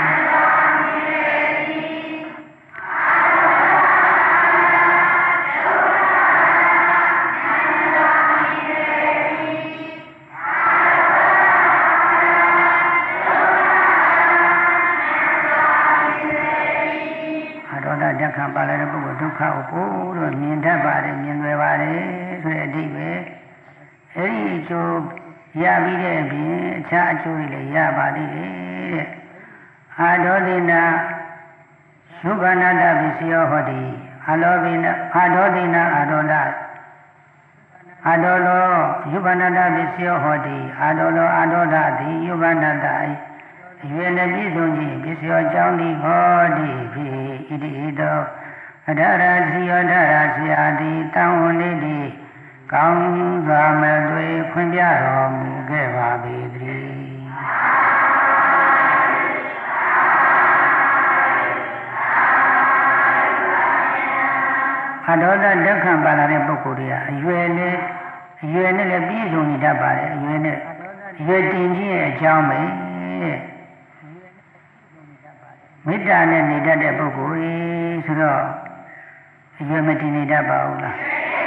Speaker 1: ဓက္ခံပါလာတဲ့ပုဂ္ဂိုလ်ဒုက္ခကိုပို့လို့မြင်တတ်ပါတယ်မြင်လွယ်ပါတယ်ဆိုတဲ့အဓိပ္ပာယ်အဲဒီအကျိုးရပြီးတဲ့အပြင်အခြားအကျိုးတွေလည်းရပါသေးတယ်တဲ့အာဒေါတိနာသုခနာတပစ္စယောဟောတိအလောဘိနအာဒေါတိနာအာဒေါဒအာဒေါလောယုပနတပစ္စယောဟောတိအာဒေါလောအာဒေါဒတိယုပနတအရွယ်နဲ့ပြည့်စုံခြင်းပစ္စယောအကြောင်းဒီဟောတိဖြင့်ဣတိဣတောအထရစီယောထရစီယာတိတံဝနေတိကောင်းစွာမသွေဖွင့်ပြတော်မူခဲ့ပါပေတည်းအဒေါဒဒက္ခံပါလာတဲ့ပုဂ္ဂိုလ်တွေကအရွယ်နဲ့လည်းပြည့်စုံနေတတ်ပါတယ်အရွယ်တင်ခြင်းရဲ့အကြောင်းပဲမေတ္တာနဲ့နေတတ်တဲ့ပုဂ္ဂိုလ်ကြီးဆိုတော့အရွယ်မတင်နေတတ်ပါဘူးလား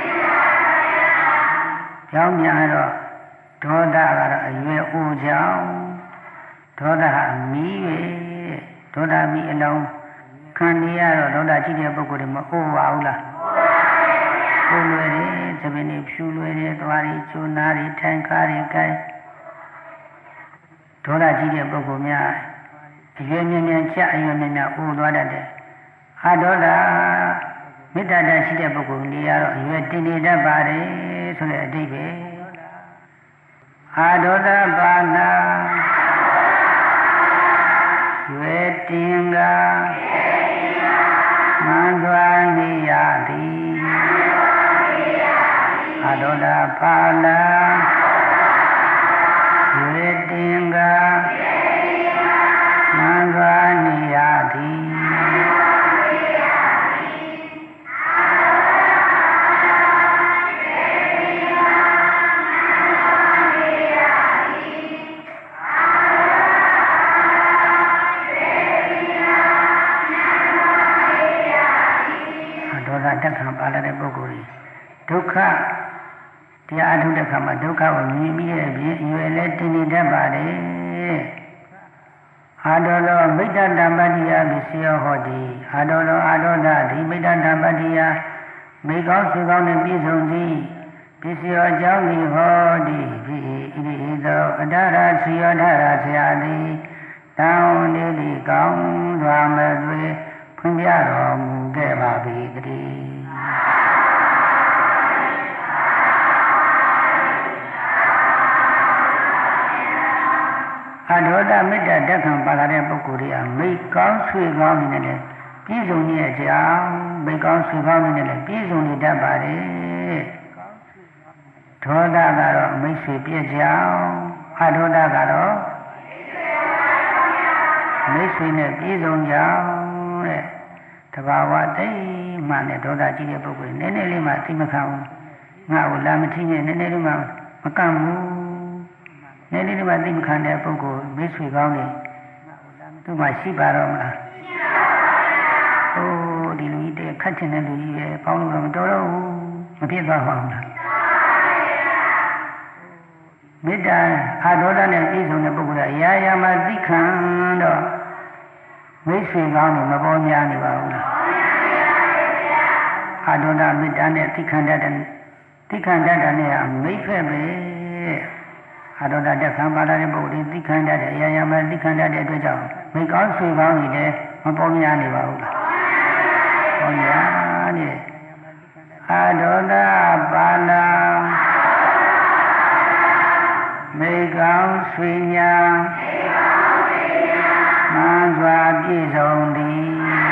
Speaker 1: ကြောင်းများတော့ဒေါသကတော့အရွယ်အိုကြောင်းဒေါသဟာမီးပဲဒေါသမီးအလုံးခံနေရတော့ဒေါသကြည့်တဲ့ပုဂ္ဂိုလ်တွေမအိုပါဘူးလားကိုယ်လွယ်တယ်သမင်းတွေဖြူလွယ်တယ်သွားတွေကျိုးနာတွေထိုင်ကားတွေကိုင်းဒေါသကြည့်တဲ့ပုဂ္ဂိုလ်များအရွယ်မြင့်ချက်အရွယ်မြင့်အိုသွားတတ်တယ်အာဒေါသမေတ္တာတရှိတဲ့ပုဂ္ဂိုလ်တွေကတော့အရွယ်တင်နေတတ်ပါတယ်ဆိုတဲ့အဓိပ္ပာယ်အာဒေါသပါဏရွယ်တင်ကမန္တဝနိယတိအာဒေါသပါဏရွယ်တင်ကမန္တဝနိယတိတက်ခံပါလာတဲ့ပုဂ္ဂိုလ်ဒုက္ခတရားအထုတဲ့ခါမှာဒုက္ခကိုမြင်ပြီးရဲ့ဖြင့်အရွယ်လဲတင်နေတတ်ပါတယ်အာဒေါလောမိတ္တတံပတ္တိယပစ္စယောဟောတိအာဒေါလောအာဒေါဒဒီမိတ္တတံပတ္တိယမိကောင်းစုကောင်းနဲ့ပြည့်စုံသည်ပစ္စယောအကြောင်းဒီဟောတိဖြစ်ဣတိဣသောအတ္တရာစီယောထရာဆရာတိတံဝနေတိကောင်းစွာမသွေဖွင့်ပြတော်မူခဲ့ပါပြီတည်းအဒေါသမေတ္တာတက်ခံပါလာတဲ့ပုဂ္ဂိုလ်တွေကမိကောင်းဆွေကောင်းနေတယ်ပြည့်စုံရဲ့အကြောင်းမိကောင်းဆွေကောင်းနေတယ်ပြည့်စုံနေတတ်ပါတယ်ဒေါသကတော့မိတ်ဆွေပြည့်ကြောင်းအဒေါသကတော့မိတ်ဆွေနဲ့ပြည့်စုံကြောင်းတဲ့တဘာဝတိတ်မှနဲ့ဒေါသကြီးတဲ့ပုဂ္ဂိုလ်နည်းနည်းလေးမှသိမခံဘူးငါ့ကိုလာမထီးနဲ့နည်းနည်းလေးမှမကန့်ဘူးနည်းနည်းလေးမှသိမခံတဲ့ပုဂ္ဂိုလ်မိတ်ဆွေကောင်းတွေသူ့မှာရှိပါတော့မလားဟိုးဒီလူကြီးတဲ့ခတ်ချင်တဲ့လူကြီးပဲပေါင်းလို့မတော်တော့ဘူးမဖြစ်သွားပါဘူးလားမေတ္တာအာဒေါသနဲ့ပြည့်စုံတဲ့ပုဂ္ဂိုလ်ကအရာရာမှာသိခံတော့မိတ်ဆွေကောင်းတွေမပေါ်များနေပါဘူးလားအာဒေါသမေတ္တာနဲ့သိခံတတ်တဲ့နဲ့မိတ်ဖက်ပဲအာဒေါသတက်ခံပါလာတဲ့ပုဂ္ဂိုလ်တွေသိခံတတ်တဲ့အရာရာမှာသိခံတတ်တဲ့အတွက်ကြောင့်မိတ်ကောင်းဆွေကောင်းတွေလည်းမပေါ်များနေပါဘူးလားပေါ်များနေအာဒေါသပါဏမိတ်ကောင်းဆွေညာမှန်စွာပြည့်စုံသည်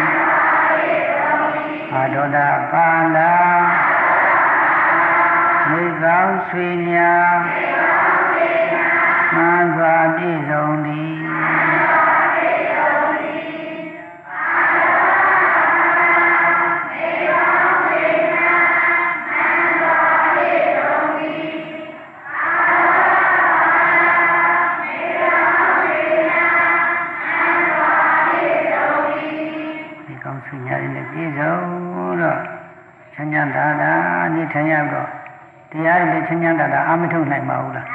Speaker 1: အာဒေါသပါဏမိတ်ကောင်းဆွေညာမှန်စွာပြည့်စုံသည်ချမ်းသာတာနေထိုင်ရတော့တရားတွေချမ်းသာတာအာမထုတ်နိုင်ပါဘူးလား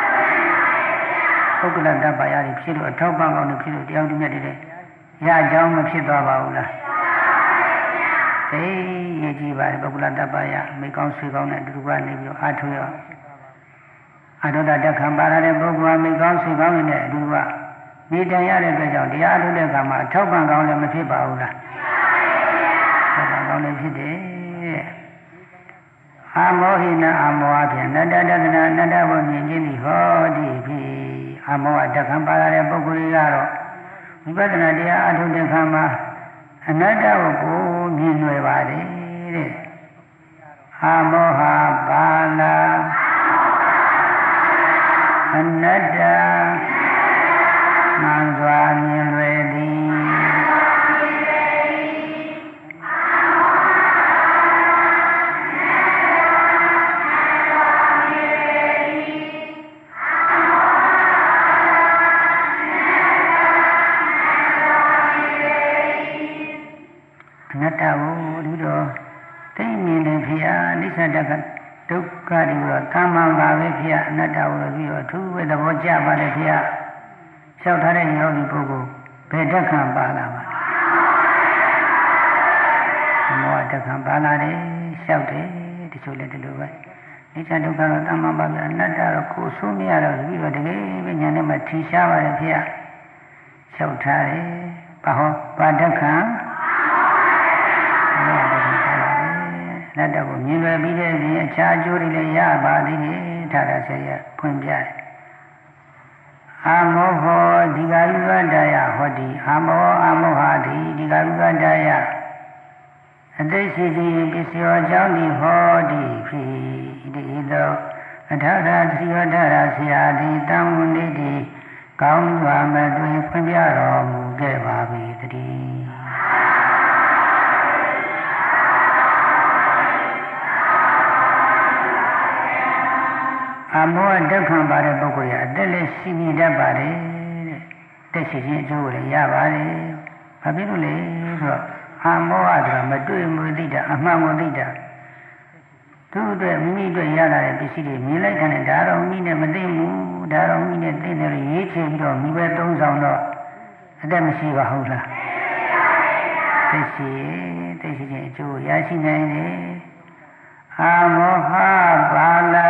Speaker 1: ပုဂ္ဂလတ္တပါရတွေဖြစ်လို့အထောက်ပံ့ကောင်းတွေဖြစ်လို့တရားသူမြတ်တွေရကြောင်းမဖြစ်သွားပါဘူးလားသိရကြည့်ပါလေပုဂ္ဂလတ္တပါရမိကောင်းဆွေကောင်းနဲ့အတူကနေပြီးတော့အားထုတ်ရအာဒေါသတက်ခံပါရတဲ့ပုဂ္ဂိုလ်မိကောင်းဆွေကောင်းနဲ့အတူကနေထိုင်ရတဲ့အတွက်ကြောင့်တရားထုတ်တဲ့အခါမှာအထောက်ပံ့ကောင်းလည်းမဖြစ်ပါဘူးလားထောက်ပံ့ကောင်းလည်းဖြစ်တယ်အာမောဟိနအာမောအဖြင့်နတ္တတက္ကနာနတ္တဘုံမြင်ခြင်းသည်ဟောတိဖြစ်အာမောအတက္ကံပါလာတဲ့ပုဂ္ဂိုလ်ကတော့ဝိပဿနာတရားအထုတဲ့ခါမှာအနတ္တကိုမြင်လွယ်ပါတယ်တဲ့အာမောဟပါလာအနတ္တမှန်စွာမြင်လွယ်သည်အနတ္တကိုဒီတော့သိမြင်တယ်ဖေအနိစ္စတက္ကဒုက္ခဒီတော့တမ္မာပါပဲဖေအနတ္တကိုပြီးတော့အထူးပဲသဘောကျပါတယ်ဖေလျှောက်ထားတဲ့ယောဂီပုဂ္ဂိုလ်ဘယ်တက္ခံပါလာပါမောတက္ခံပါလာတယ်လျှောက်တယ်ဒီလိုလည်းဒီလိုပဲနိစ္စဒုက္ခတော့တမ္မာပါပဲအနတ္တတော့ကိုယ်ဆိုးမရတော့ပြီးတော့တကယ်ပဲဉာဏ်နဲ့မှထင်ရှားပါတယ်ဖေလျှောက်ထားတယ်ဘာတက္ခံနတ္တကိုမြင်လွယ်ပြီးတဲ့ပြင်အခြားအကျိုးတွေလည်းရပါသေးတယ်ထာရဆရာဖွင့်ပြတယ်အာမောဟောဒီဃာယုကတယဟောတိအာမောအာမောဟာတိဒီဃာယုကတယအတိတ်ရှိခြင်းပစ္စယောအကြောင်းဒီဟောတိဖြစ်ဒီသောအထာရသီဝတ္တရဆရာတိတံဝန္တိတိကောင်းစွာမသွေဖွင့်ပြတော်မူခဲ့ပါပြီတည်းအမောဒုက္ခံပါတဲ့ပုဂ္ဂိုလ်ရအတက်လက်ရှိနေတတ်ပါတယ်တဲ့တက်ရှိခြင်းအကျိုးကိုလည်းရပါတယ်ဘာဖြစ်လို့လဲဆိုတော့အမောဟဆိုတာမတွေ့မသိတာအမှန်ကိုသိတာသူ့အတွက်မိမိအတွက်ရလာတဲ့ပစ္စည်းတွေမြင်လိုက်တဲ့ဒါတော့မိနဲ့မသိဘူးဒါတော့မိနဲ့သိတယ်လို့ရေးချပြီးတော့မိပဲသုံးဆောင်တော့အတက်မရှိပါဘူးလားတက်ရှိခြင်းအကျိုးရရှိနိုင်တယ်အမောဟပါလာ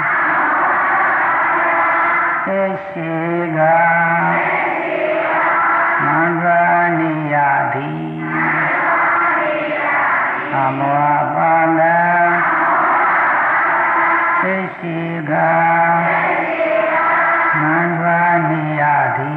Speaker 1: ရှိကမန္တနိယတိအမောပါလရှိကမန္တနိယတိ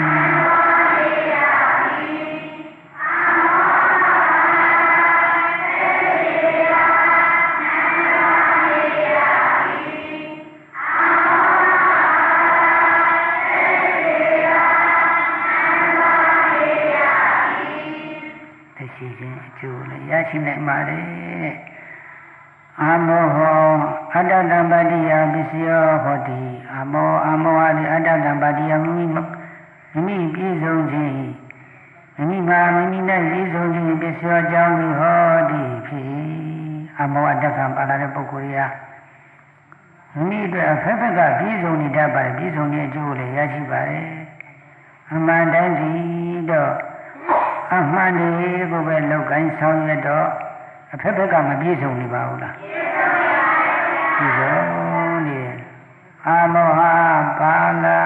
Speaker 1: ရရှိနိုင်ပါတယ်အာမောဟောအတ္တတံပါတိယပစ္စယောဟောတိအာမောဟာတိအတ္တတံပါတိယမိမိပြည့်စုံခြင်းမိမိမှာမိမိနဲ့ပြည့်စုံခြင်းပစ္စယောအကြောင်းကိုဟောတိဖြစ်အာမောအတ္တကံပါလာတဲ့ပုဂ္ဂိုလ်ရာမိမိအတွက်အဖက်ဖက်ကပြည့်စုံနေတတ်ပါတယ်ပြည့်စုံတဲ့အကျိုးကိုလည်းရရှိပါတယ်အမှန်တိုင်းဒီတော့အမှန်တွေကိုပဲလောက်ကိုင်းဆောင်ရတော့အဖက်ဖက်ကမပြည့်စုံနေပါဘူးလားပြည့်စုံနေအာမောဟပါလာ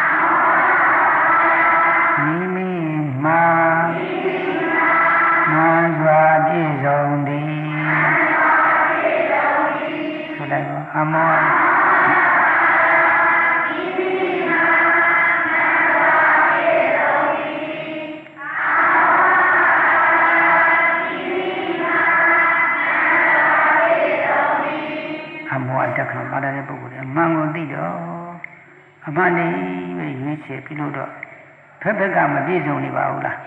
Speaker 1: မိမိမှာမှန်စွာပြည့်စုံသည်ဆိုလိုက်ပါအာမောတက္ခံပါတဲ့ပုဂ္ဂိုလ်အမှန်ကိုသိတော့အမှန်တည်းပဲရွေးချယ်ပြီးလို့တော့ဖက်ဖက်ကမပြည့်စုံနေပါဘူးလား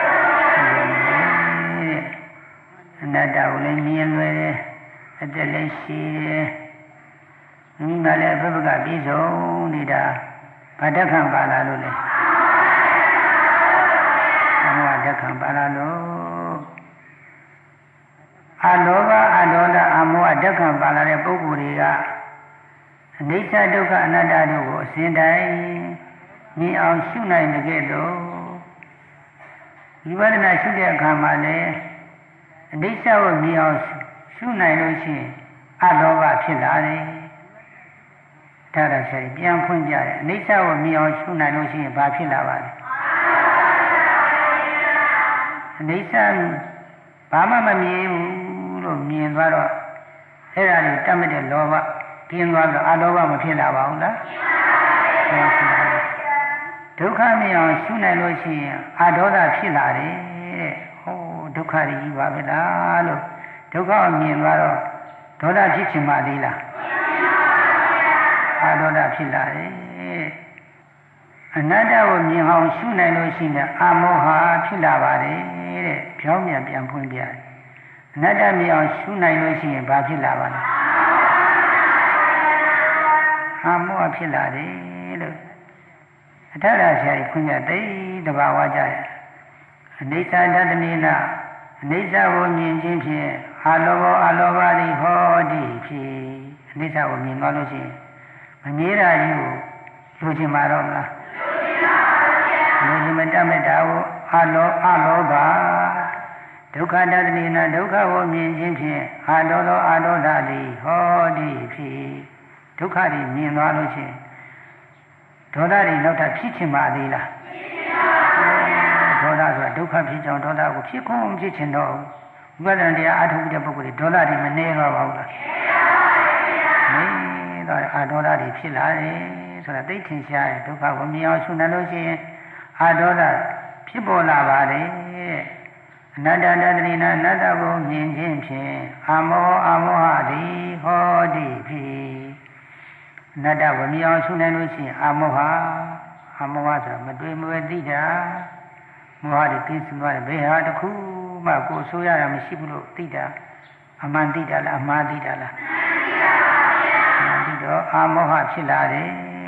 Speaker 1: အနတ္တကိုလည်းမြင်လွယ်တယ်အတက်လည်းရှိတယ်မိမှလည်းဖက်ဖက်ကပြည့်စုံနေတာဘာတက္ခံပါလာလို့လဲအမောတက္ခံပါလာလို့အလောဘအဒေါသအမောဒုက္ခပါလာတဲ့ပုဂ္ဂိုလ်တွေကအနိစ္စဒုက္ခအနတ္တတို့ကိုအစဉ်တိုင်းမြင်အောင်ရှုနိုင်တဲ့ကဲ့သို့ဝိပဿနာရှုတဲ့အခါမှာလည်းအနိစ္စကိုမြင်အောင်ရှုနိုင်လို့ရှိရင်အလောဘဖြစ်လာတယ်ဒါတော့ဆက်ပြန်ဖွင့်ကြတယ်အနိစ္စကိုမြင်အောင်ရှုနိုင်လို့ရှိရင်ဘာဖြစ်လာပါလဲအနိစ္စဘာမှမမြင်ဘူးလို့မြင်သွားတော့အအဲ့ဒါတွေတတ်မဲ့တဲ့လောဘကျင်းသွားတော့အလောဘမဖြစ်လာပါဘူးလားဒုက္ခမြင်အောင်ရှုနိုင်လို့ရှိရင်အဒေါသဖြစ်လာတယ်တဲ့ဟောဒုက္ခကြီးပါပဲလားလို့ဒုက္ခကိုမြင်သွားတော့ဒေါသဖြစ်ချင်ပါသေးလားအဒေါသဖြစ်လာတယ်အနတ္တကိုမြင်အောင်ရှုနိုင်လို့ရှိရင်အမောဟဖြစ်လာပါတယ်တဲ့ပြောင်းပြန်ဖွင့်ပြတယ်အနတ္တမြင်အောင်ရှုနိုင်လို့ရှိရင်ဘာဖြစ်လာပါလဲအမောဟဖြစ်လာတယ်လို့အထက်ဆရာကြီးဖွင့်ပြသိတဘာဝကြတယ်အနိစ္စတတမေနအနိစ္စကိုမြင်ခြင်းဖြင့်အလောဘသည်ဟောသည်ဖြစ်အနိစ္စကိုမြင်သွားလို့ရှိရင်မမြဲတာကြီးကိုလူချင်မှာတော့မလားလူချင်မတတ်မဲ့တာကိုအလောဘဒုက္ခတတမေနဒုက္ခကိုမြင်ခြင်းဖြင့်အဒေါသသည်ဟောသည်ဖြစ်ဒုက္ခတွေမြင်သွားလို့ရှိရင်ဒေါသတွေနောက်ထပ်ဖြစ်ချင်ပါသေးလားဒေါသဆိုတာဒုက္ခဖြစ်ကြောင်းဒေါသကိုဖြစ်ကုန်ဖြစ်ချင်တော့ဝိပဿနာတရားအထုပ်တဲ့ပုဂ္ဂိုလ်တွေဒေါသတွေမနှဲတော့ပါဘူးလားနေတော့အဒေါသတွေဖြစ်လာတယ်ဆိုတာသိထင်ရှားတယ်ဒုက္ခကိုမြင်အောင်ရှုနိုင်လို့ရှိရင်အဒေါသဖြစ်ပေါ်လာပါတယ်အနတ္တတတိနာအနတ္တကိုမြင်ခြင်းဖြင့်အမောဟသည်ဟောသည်ဖြစ်အနတ္တကိုမြင်အောင်ရှုနိုင်လို့ရှိရင်အမောဟဆိုတာမတွေ့မဝဲသိတာမောဟတွေသိစသွားတယ်ဘယ်ဟာတစ်ခုမှကိုယ်ဆိုးရတာမရှိဘူးလို့သိတာအမှန်သိတာလားအမှားသိတာလားအမှန်သိတော့အမောဟဖြစ်လာတယ်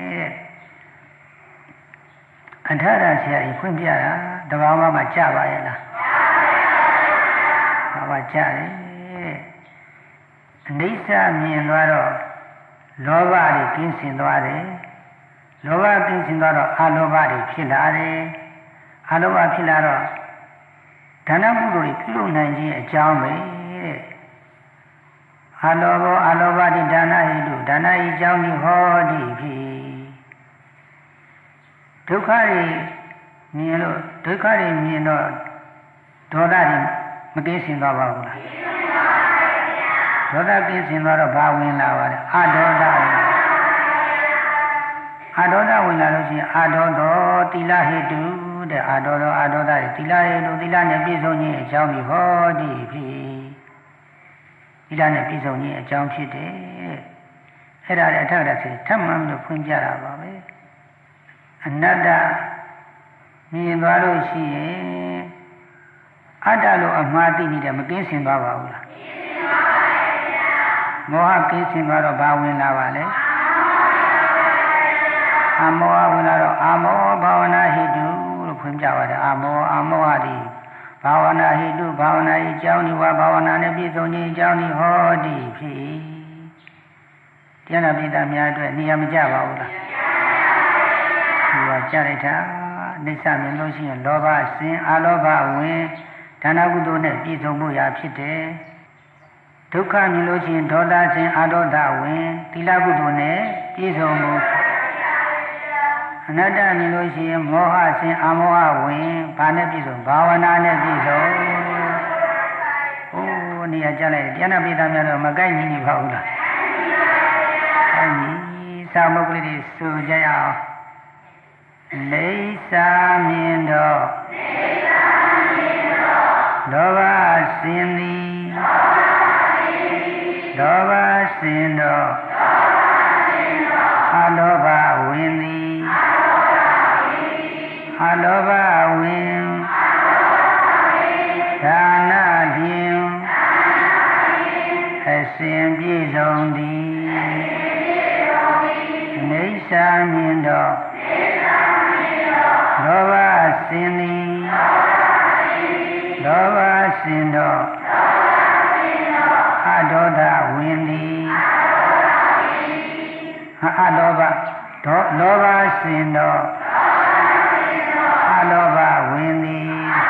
Speaker 1: အထရဆရာကြီးဖွင့်ပြတာတဘာဝမှကြပါရဲ့လားဘာကြတယ်အနိစ္စမြင်သွားတော့လောဘတွေကင်းစင်သွားတယ်လောဘကင်းစင်သွားတော့အလောဘတွေဖြစ်လာတယ်အလောဘဖြစ်လာတော့ဒါနကုသိုလ်တွေပြုလုပ်နိုင်ခြင်းအကြောင်းပဲတဲ့အလောဘတိဒါနဟိတုဒါနဤအကြောင်းဒီဟောဒီဖြစ်ဒုက္ခတွေမြင်တော့ဒေါသတွေမကင်းစင်သွားပါဘူးလားဒေါသကင်းစင်သွားတော့ဘာဝင်လာပါလဲအဒေါသဝင်လာလို့ရှိရင်အဒေါသောတိလဟိတုတဲ့အဒေါသတွေတိလဟိတုတိလနဲ့ပြည့်စုံခြင်းအကြောင်းဒီဟောဒီဖြစ်တိလနဲ့ပြည့်စုံခြင်းအကြောင်းဖြစ်တယ်အဲ့ဒါလည်းအထက်ကဆိုထပ်မှန်လို့ဖွင့်ပြတာပါပဲအနတ္တမြင်သွားလို့ရှိရင်အတ္တလို့အမှားသိနေတယ်မကင်းစင်သွားပါဘူးလားမောဟကင်းစင်သွားတော့ဘာဝင်လာပါလဲအမောဟဝင်လာတော့အမောဘာဝနာဟိတုလို့ဖွင့်ပြပါတယ်အမောဟဒီဘာဝနာဟိတုဘာဝနာဤအကြောင်းဒီဝါဘာဝနာနဲ့ပြည့်စုံခြင်းအကြောင်းဒီဟောဒီဖြစ်တရားနာပိဋကများအတွက်နေရာမကျပါဘူးလားဒီကကြလိုက်တာအိဋ္ဌမြင်လို့ရှိရင်လောဘဆင်းအလောဘဝင်ဒါနကုသိုလ်နဲ့ပြည့်စုံမှုရာဖြစ်တယ်ဒုက္ခမြင်လို့ရှိရင်ဒေါသဆင်းအဒေါသဝင်သီလကုသိုလ်နဲ့ပြည့်စုံမှုအနတ္တမြင်လို့ရှိရင်မောဟဆင်းအမောဟဝင်ဘာနဲ့ပြည့်စုံဘာဝနာနဲ့ပြည့်စုံနေရာကြလိုက်တရားနာပိဋကများတော့မကိုက်ညီနေပါဘူးလားအဲဒီသာမုတ်ကလေးတွေဆိုကြရအောင်လိစ္ဆာမြင်တော့လောဘဆင်းသည်လောဘဆင်းတော့အလောဘဝင်သည်အလောဘဝင်ဒါနဖြင့်အစဉ်ပြည့်စုံသည်လိစ္ဆာမြင်တော့လောဘဆင်းသည်လောဘဆင်းတော့အဒေါသဝင်သည်အလောဘလောဘဆင်းတော့အလောဘဝင်သည်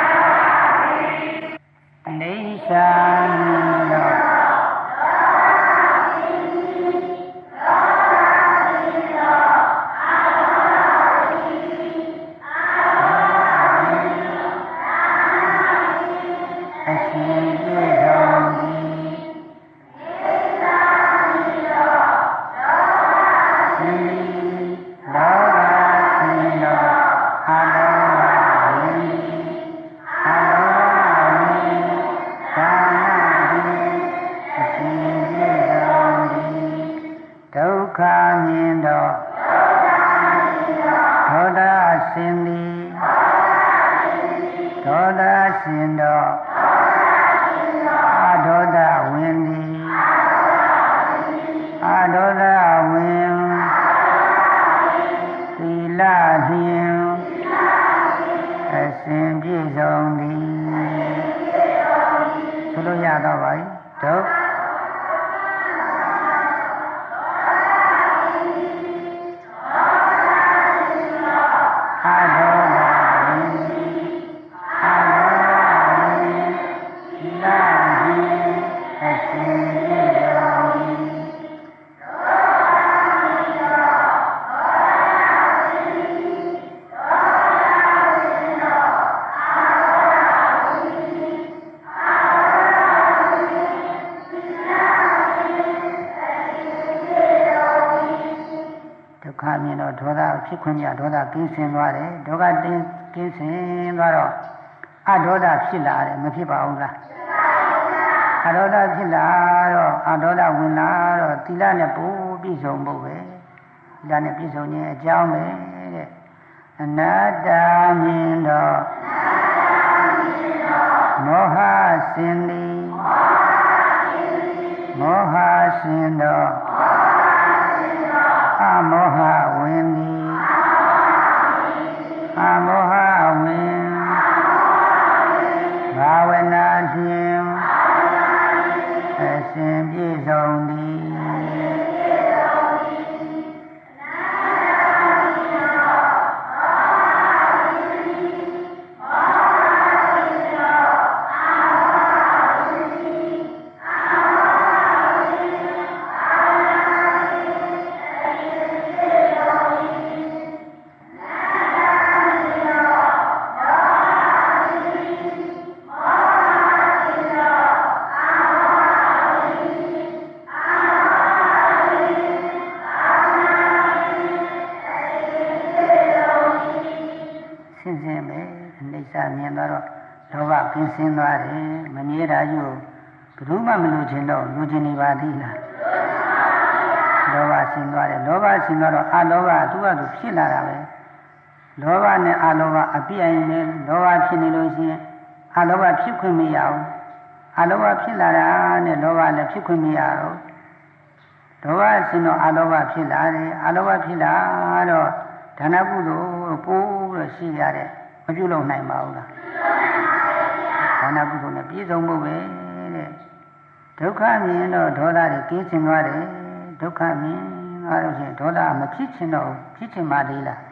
Speaker 1: လိစ္ဆာမြင်တော့အရှင်ပြေတော်သည်ရှင်သည်ဒေါသရှင်သောအဒေါသဝင်သည်အဒေါသဝင်သီလဖြင့်အစဉ်ပြည့်စုံသည်ဆိုလို့ရတော့ပါပြီဒုက္ခမြင်တော့ဒေါသဖြစ်ခွင့်ရဒေါသကင်းစင်သွားတယ်ဒေါသကင်းစင်သွားတော့အဒေါသဖြစ်လာတယ်မဖြစ်ပါဘူးလားအဒေါသဖြစ်လာတော့အဒေါသဝင်လာတော့သီလနဲ့ပို့ပြည့်စုံဖို့ပဲသီလနဲ့ပြည့်စုံခြင်းအကြောင်းပဲတဲ့အနတ္တမြင်တော့မောဟစင်သည်မောဟစင်တော့အမောဟဝင်သည်အမောဟဝင်ဘာဝနာဖြင့်အစဉ်ပြည့်စုံသည်မြင်တော့လောဘကင်းစင်သွားတယ်မမြဲတာယူဘယ်သူမှမလို့ခြင်းတော့လူချင်းနေပါသေးလားလောဘဆင်သွားတယ်လောဘဆင်တော့အလောဘသူကသူဖြစ်လာတာပဲလောဘနဲ့အလောဘအပြည့်အစုံနဲ့လောဘဖြစ်နေလို့ရှိရင်အလောဘဖြစ်ခွင့်မရဘူးအလောဘဖြစ်လာတာနဲ့လောဘလည်းဖြစ်ခွင့်မရတော့ဒေါဘဆင်တော့အလောဘဖြစ်လာတယ်အလောဘဖြစ်လာတော့ဒါနကုသိုလ်ပို့ပြီးတော့ရှိရတယ်မပြုလုပ်နိုင်ပါဘူးလားဒါနကုသိုလ်နဲ့ပြည့်စုံဖို့ပဲတဲ့ဒုက္ခမြင်တော့ဒေါသတွေကင်းစင်သွားတယ်ဒုက္ခမြင်သွားလို့ရှိရင်ဒေါသမဖြစ်ချင်တော့ဖြစ်ချင်ပါသေးလား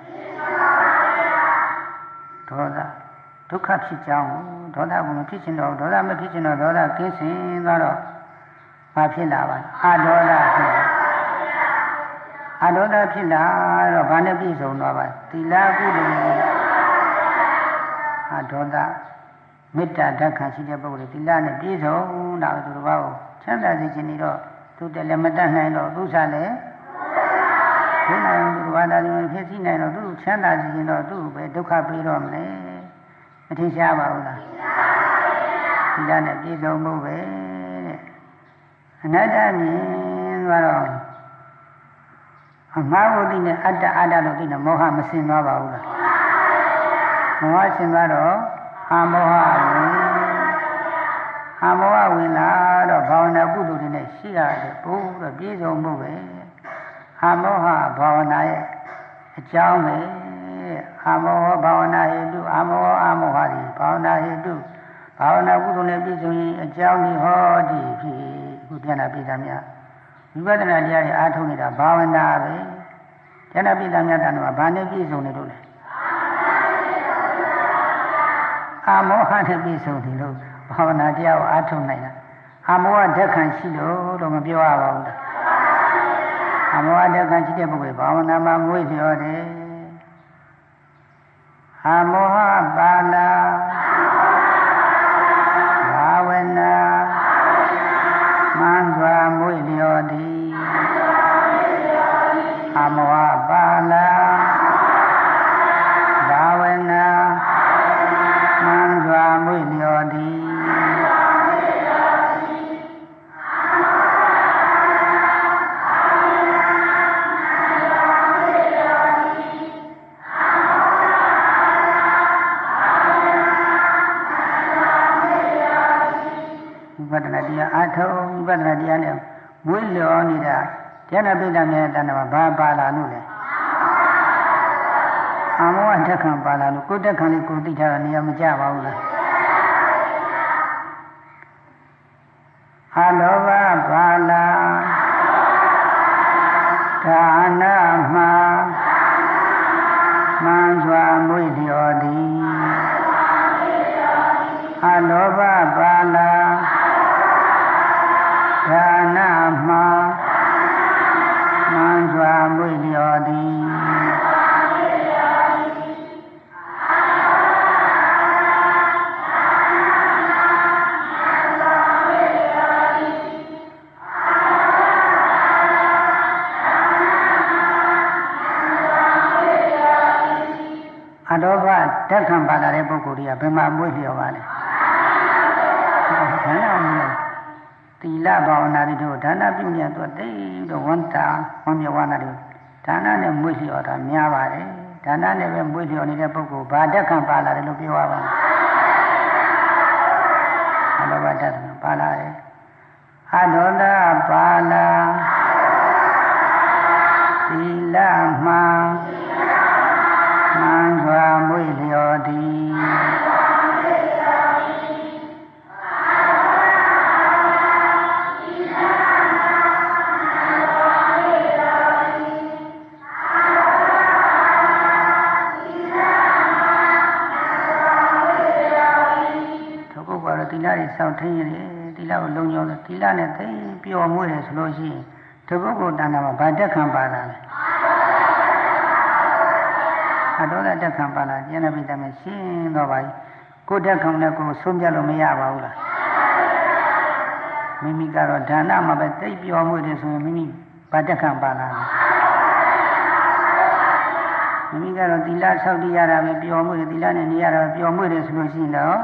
Speaker 1: ဒေါသဒုက္ခဖြစ်ကြောင်းဒေါသကမဖြစ်ချင်တော့ဒေါသမဖြစ်ချင်တော့ဒေါသကင်းစင်သွားတော့ဘာဖြစ်လာပါအဒေါသဖြစ်အဒေါသဖြစ်လာတော့ဘာနဲ့ပြည့်စုံသွားပါသီလကုသိုလ်အဒေါသမေတ္တာဓက္ခရှိတဲ့ပုဂ္ဂိုလ်သီလနဲ့ပြည့်စုံတာပဲသူတို့ဘာကိုချမ်းသာစေခြင်းနေတော့သူတလည်းမတတ်နိုင်တော့သူစားလည်းဘုရားသူဘာသာတွေဖြစ်စီနိုင်တော့သူချမ်းသာစေခြင်းတော့သူပဲဒုက္ခပေးတော့မလဲမထင်ရှားပါဘူးလားသီလနဲ့ပြည့်စုံဖို့ပဲတဲ့အနတ္တမြင်သွားတော့အမှားဝတိနဲ့အတ္တလို့သိနေမောဟမစင်သွားပါဘူးလားမောဟစင်သွားတော့အာမောဟဝင်လာတော့ဘာဝနာကုသိုလ်တွေနဲ့ရှိရတယ်ဘို့တော့ပြည့်စုံမှုပဲအာမောဟဘာဝနာရဲ့အကြောင်းပဲအာမောဟဘာဝနာဟေတုအာမောဟဒီဘာဝနာဟေတုဘာဝနာကုသိုလ်နဲ့ပြည့်စုံရင်အကြောင်းဒီဟောဒီဖြစ်အခုပြန်လာပြည်သားများဝိပဿနာတရားတွေအားထုတ်နေတာဘာဝနာပဲဉာဏ်ပြည်သားများတဏ္ဍာဘာနဲ့ပြည့်စုံနေလို့လဲအာမောဟနဲ့ပြည့်စုံတယ်လို့ဘာဝနာတရားကိုအားထုတ်နိုင်တာအာမောဟဓက္ခံရှိလို့တော့မပြောရပါဘူးအာမောဟဓက္ခံရှိတဲ့ပုဂ္ဂိုလ်ဘာဝနာမှာမွေးလျော်တယ်အာမောဟပါလာဘာဝနာမှန်စွာမွေးလျော်သည်အာမောဟပါလာဘာဝနာမှန်စွာမွေးလျော်သည်ကျန်တဲ့ပိဋကများတဏ္ဍာဘာပါလာလို့လဲအမောဓက္ခံပါလာလို့ကိုယ်ဓက္ခံလေးကိုသိထားတာနေရာမကျပါဘူးလားအလောဘပါလာဒါနမှာမှန်စွာမွေ့လျော်သည်အလောဘပါလာဒါနမှာမှန်စွာမွေ့လျော်သည်အလောဘဓက္ခံပါလာတဲ့ပုဂ္ဂိုလ်တွေကဘယ်မှာမွေ့လျော်ပါလဲဒါနမလို့သီလဘာဝနာတွေတို့ဒါနပြုမြတ်တော့တိတ်တော့ဝန်တာဝန်မြဝနာတွေဒါနနဲ့မွေ့လျော်တာများပါတယ်ဒါနနဲ့ပဲမွေ့လျော်နေတဲ့ပုဂ္ဂိုလ်ဘာဓက္ခံပါလာတယ်လို့ပြောရပါ့မလဲအလောဘဓက္ခံပါလာတယ်အဒေါသပါလာသီလမှာမှန်စွာမွေ့လျော်သည်သီလတွေစောင့်ထိန်ရတယ်သီလကိုလုံခြုံတယ်သီလနဲ့သိပျော်မွေ့တယ်ဆိုလို့ရှိရင်ဒီပုဂ္ဂိုလ်တဏ္ဍာမှာဗာတက်ခံပါလာတယ်အဒေါသတက်ခံပါလာကျန်တဲ့ပိဋကမှာရှင်းတော့ပါပြီကိုယ်တက်ခံနဲ့ကိုယ်ဆုံးပြလို့မရပါဘူးလားမိမိကတော့ဒါနမှာပဲသိပျော်မွေ့တယ်ဆိုရင်မိမိဗာတက်ခံပါလာတယ်မိမိကတော့သီလဆောက်တည်ရတာပဲပျော်မွေ့တယ်သီလနဲ့နေရတာပျော်မွေ့တယ်ဆိုလို့ရှိရင်တော့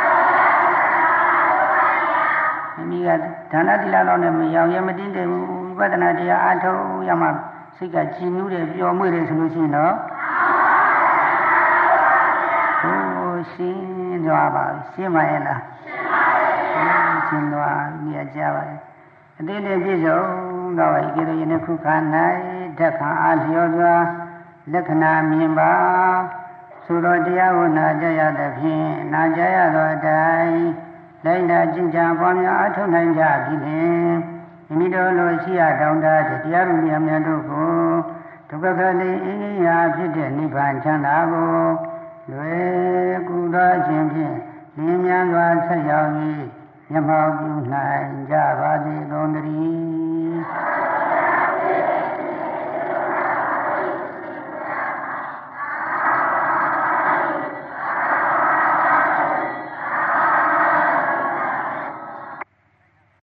Speaker 1: မိမိကဒါနသီလတော့နဲ့မရောင်ရမတင်းတယ်ဘူးဝိပဿနာတရားအားထုတ်ရမှစိတ်ကကြည်နူးတယ်ပျော်မွေ့တယ်ဆိုလို့ရှိရင်တော့ဟိုရှင်းသွားပါပြီရှင်းပါရဲ့လားရှင်းသွားပြီကြပါလေအသေးလေးပြည့်စုံတော့ဤကိရိယနှစ်ခုခါ၌ဓက္ခံအားလျော်စွာလက္ခဏာမြင်ပါဆိုတော့တရားကိုနာကြရသဖြင့်နာကြရသောအတိုင်းလိုက်နာကျင့်ကြံပွားများအထောက်နိုင်ကြပြီဖြင့်မိမိတို့လိုရှိရတောင်းတတရားလူများများတို့ကိုဒုက္ခခလေးအင်းရာဖြစ်တဲ့နိဗ္ဗာန်ချမ်းသာကိုလွယ်ကူသောခြင်းဖြင့်လင်းမြန်စွာဆက်ရောက်၍မျက်မှောက်ပြုနိုင်ကြပါစေကုန်သတည်း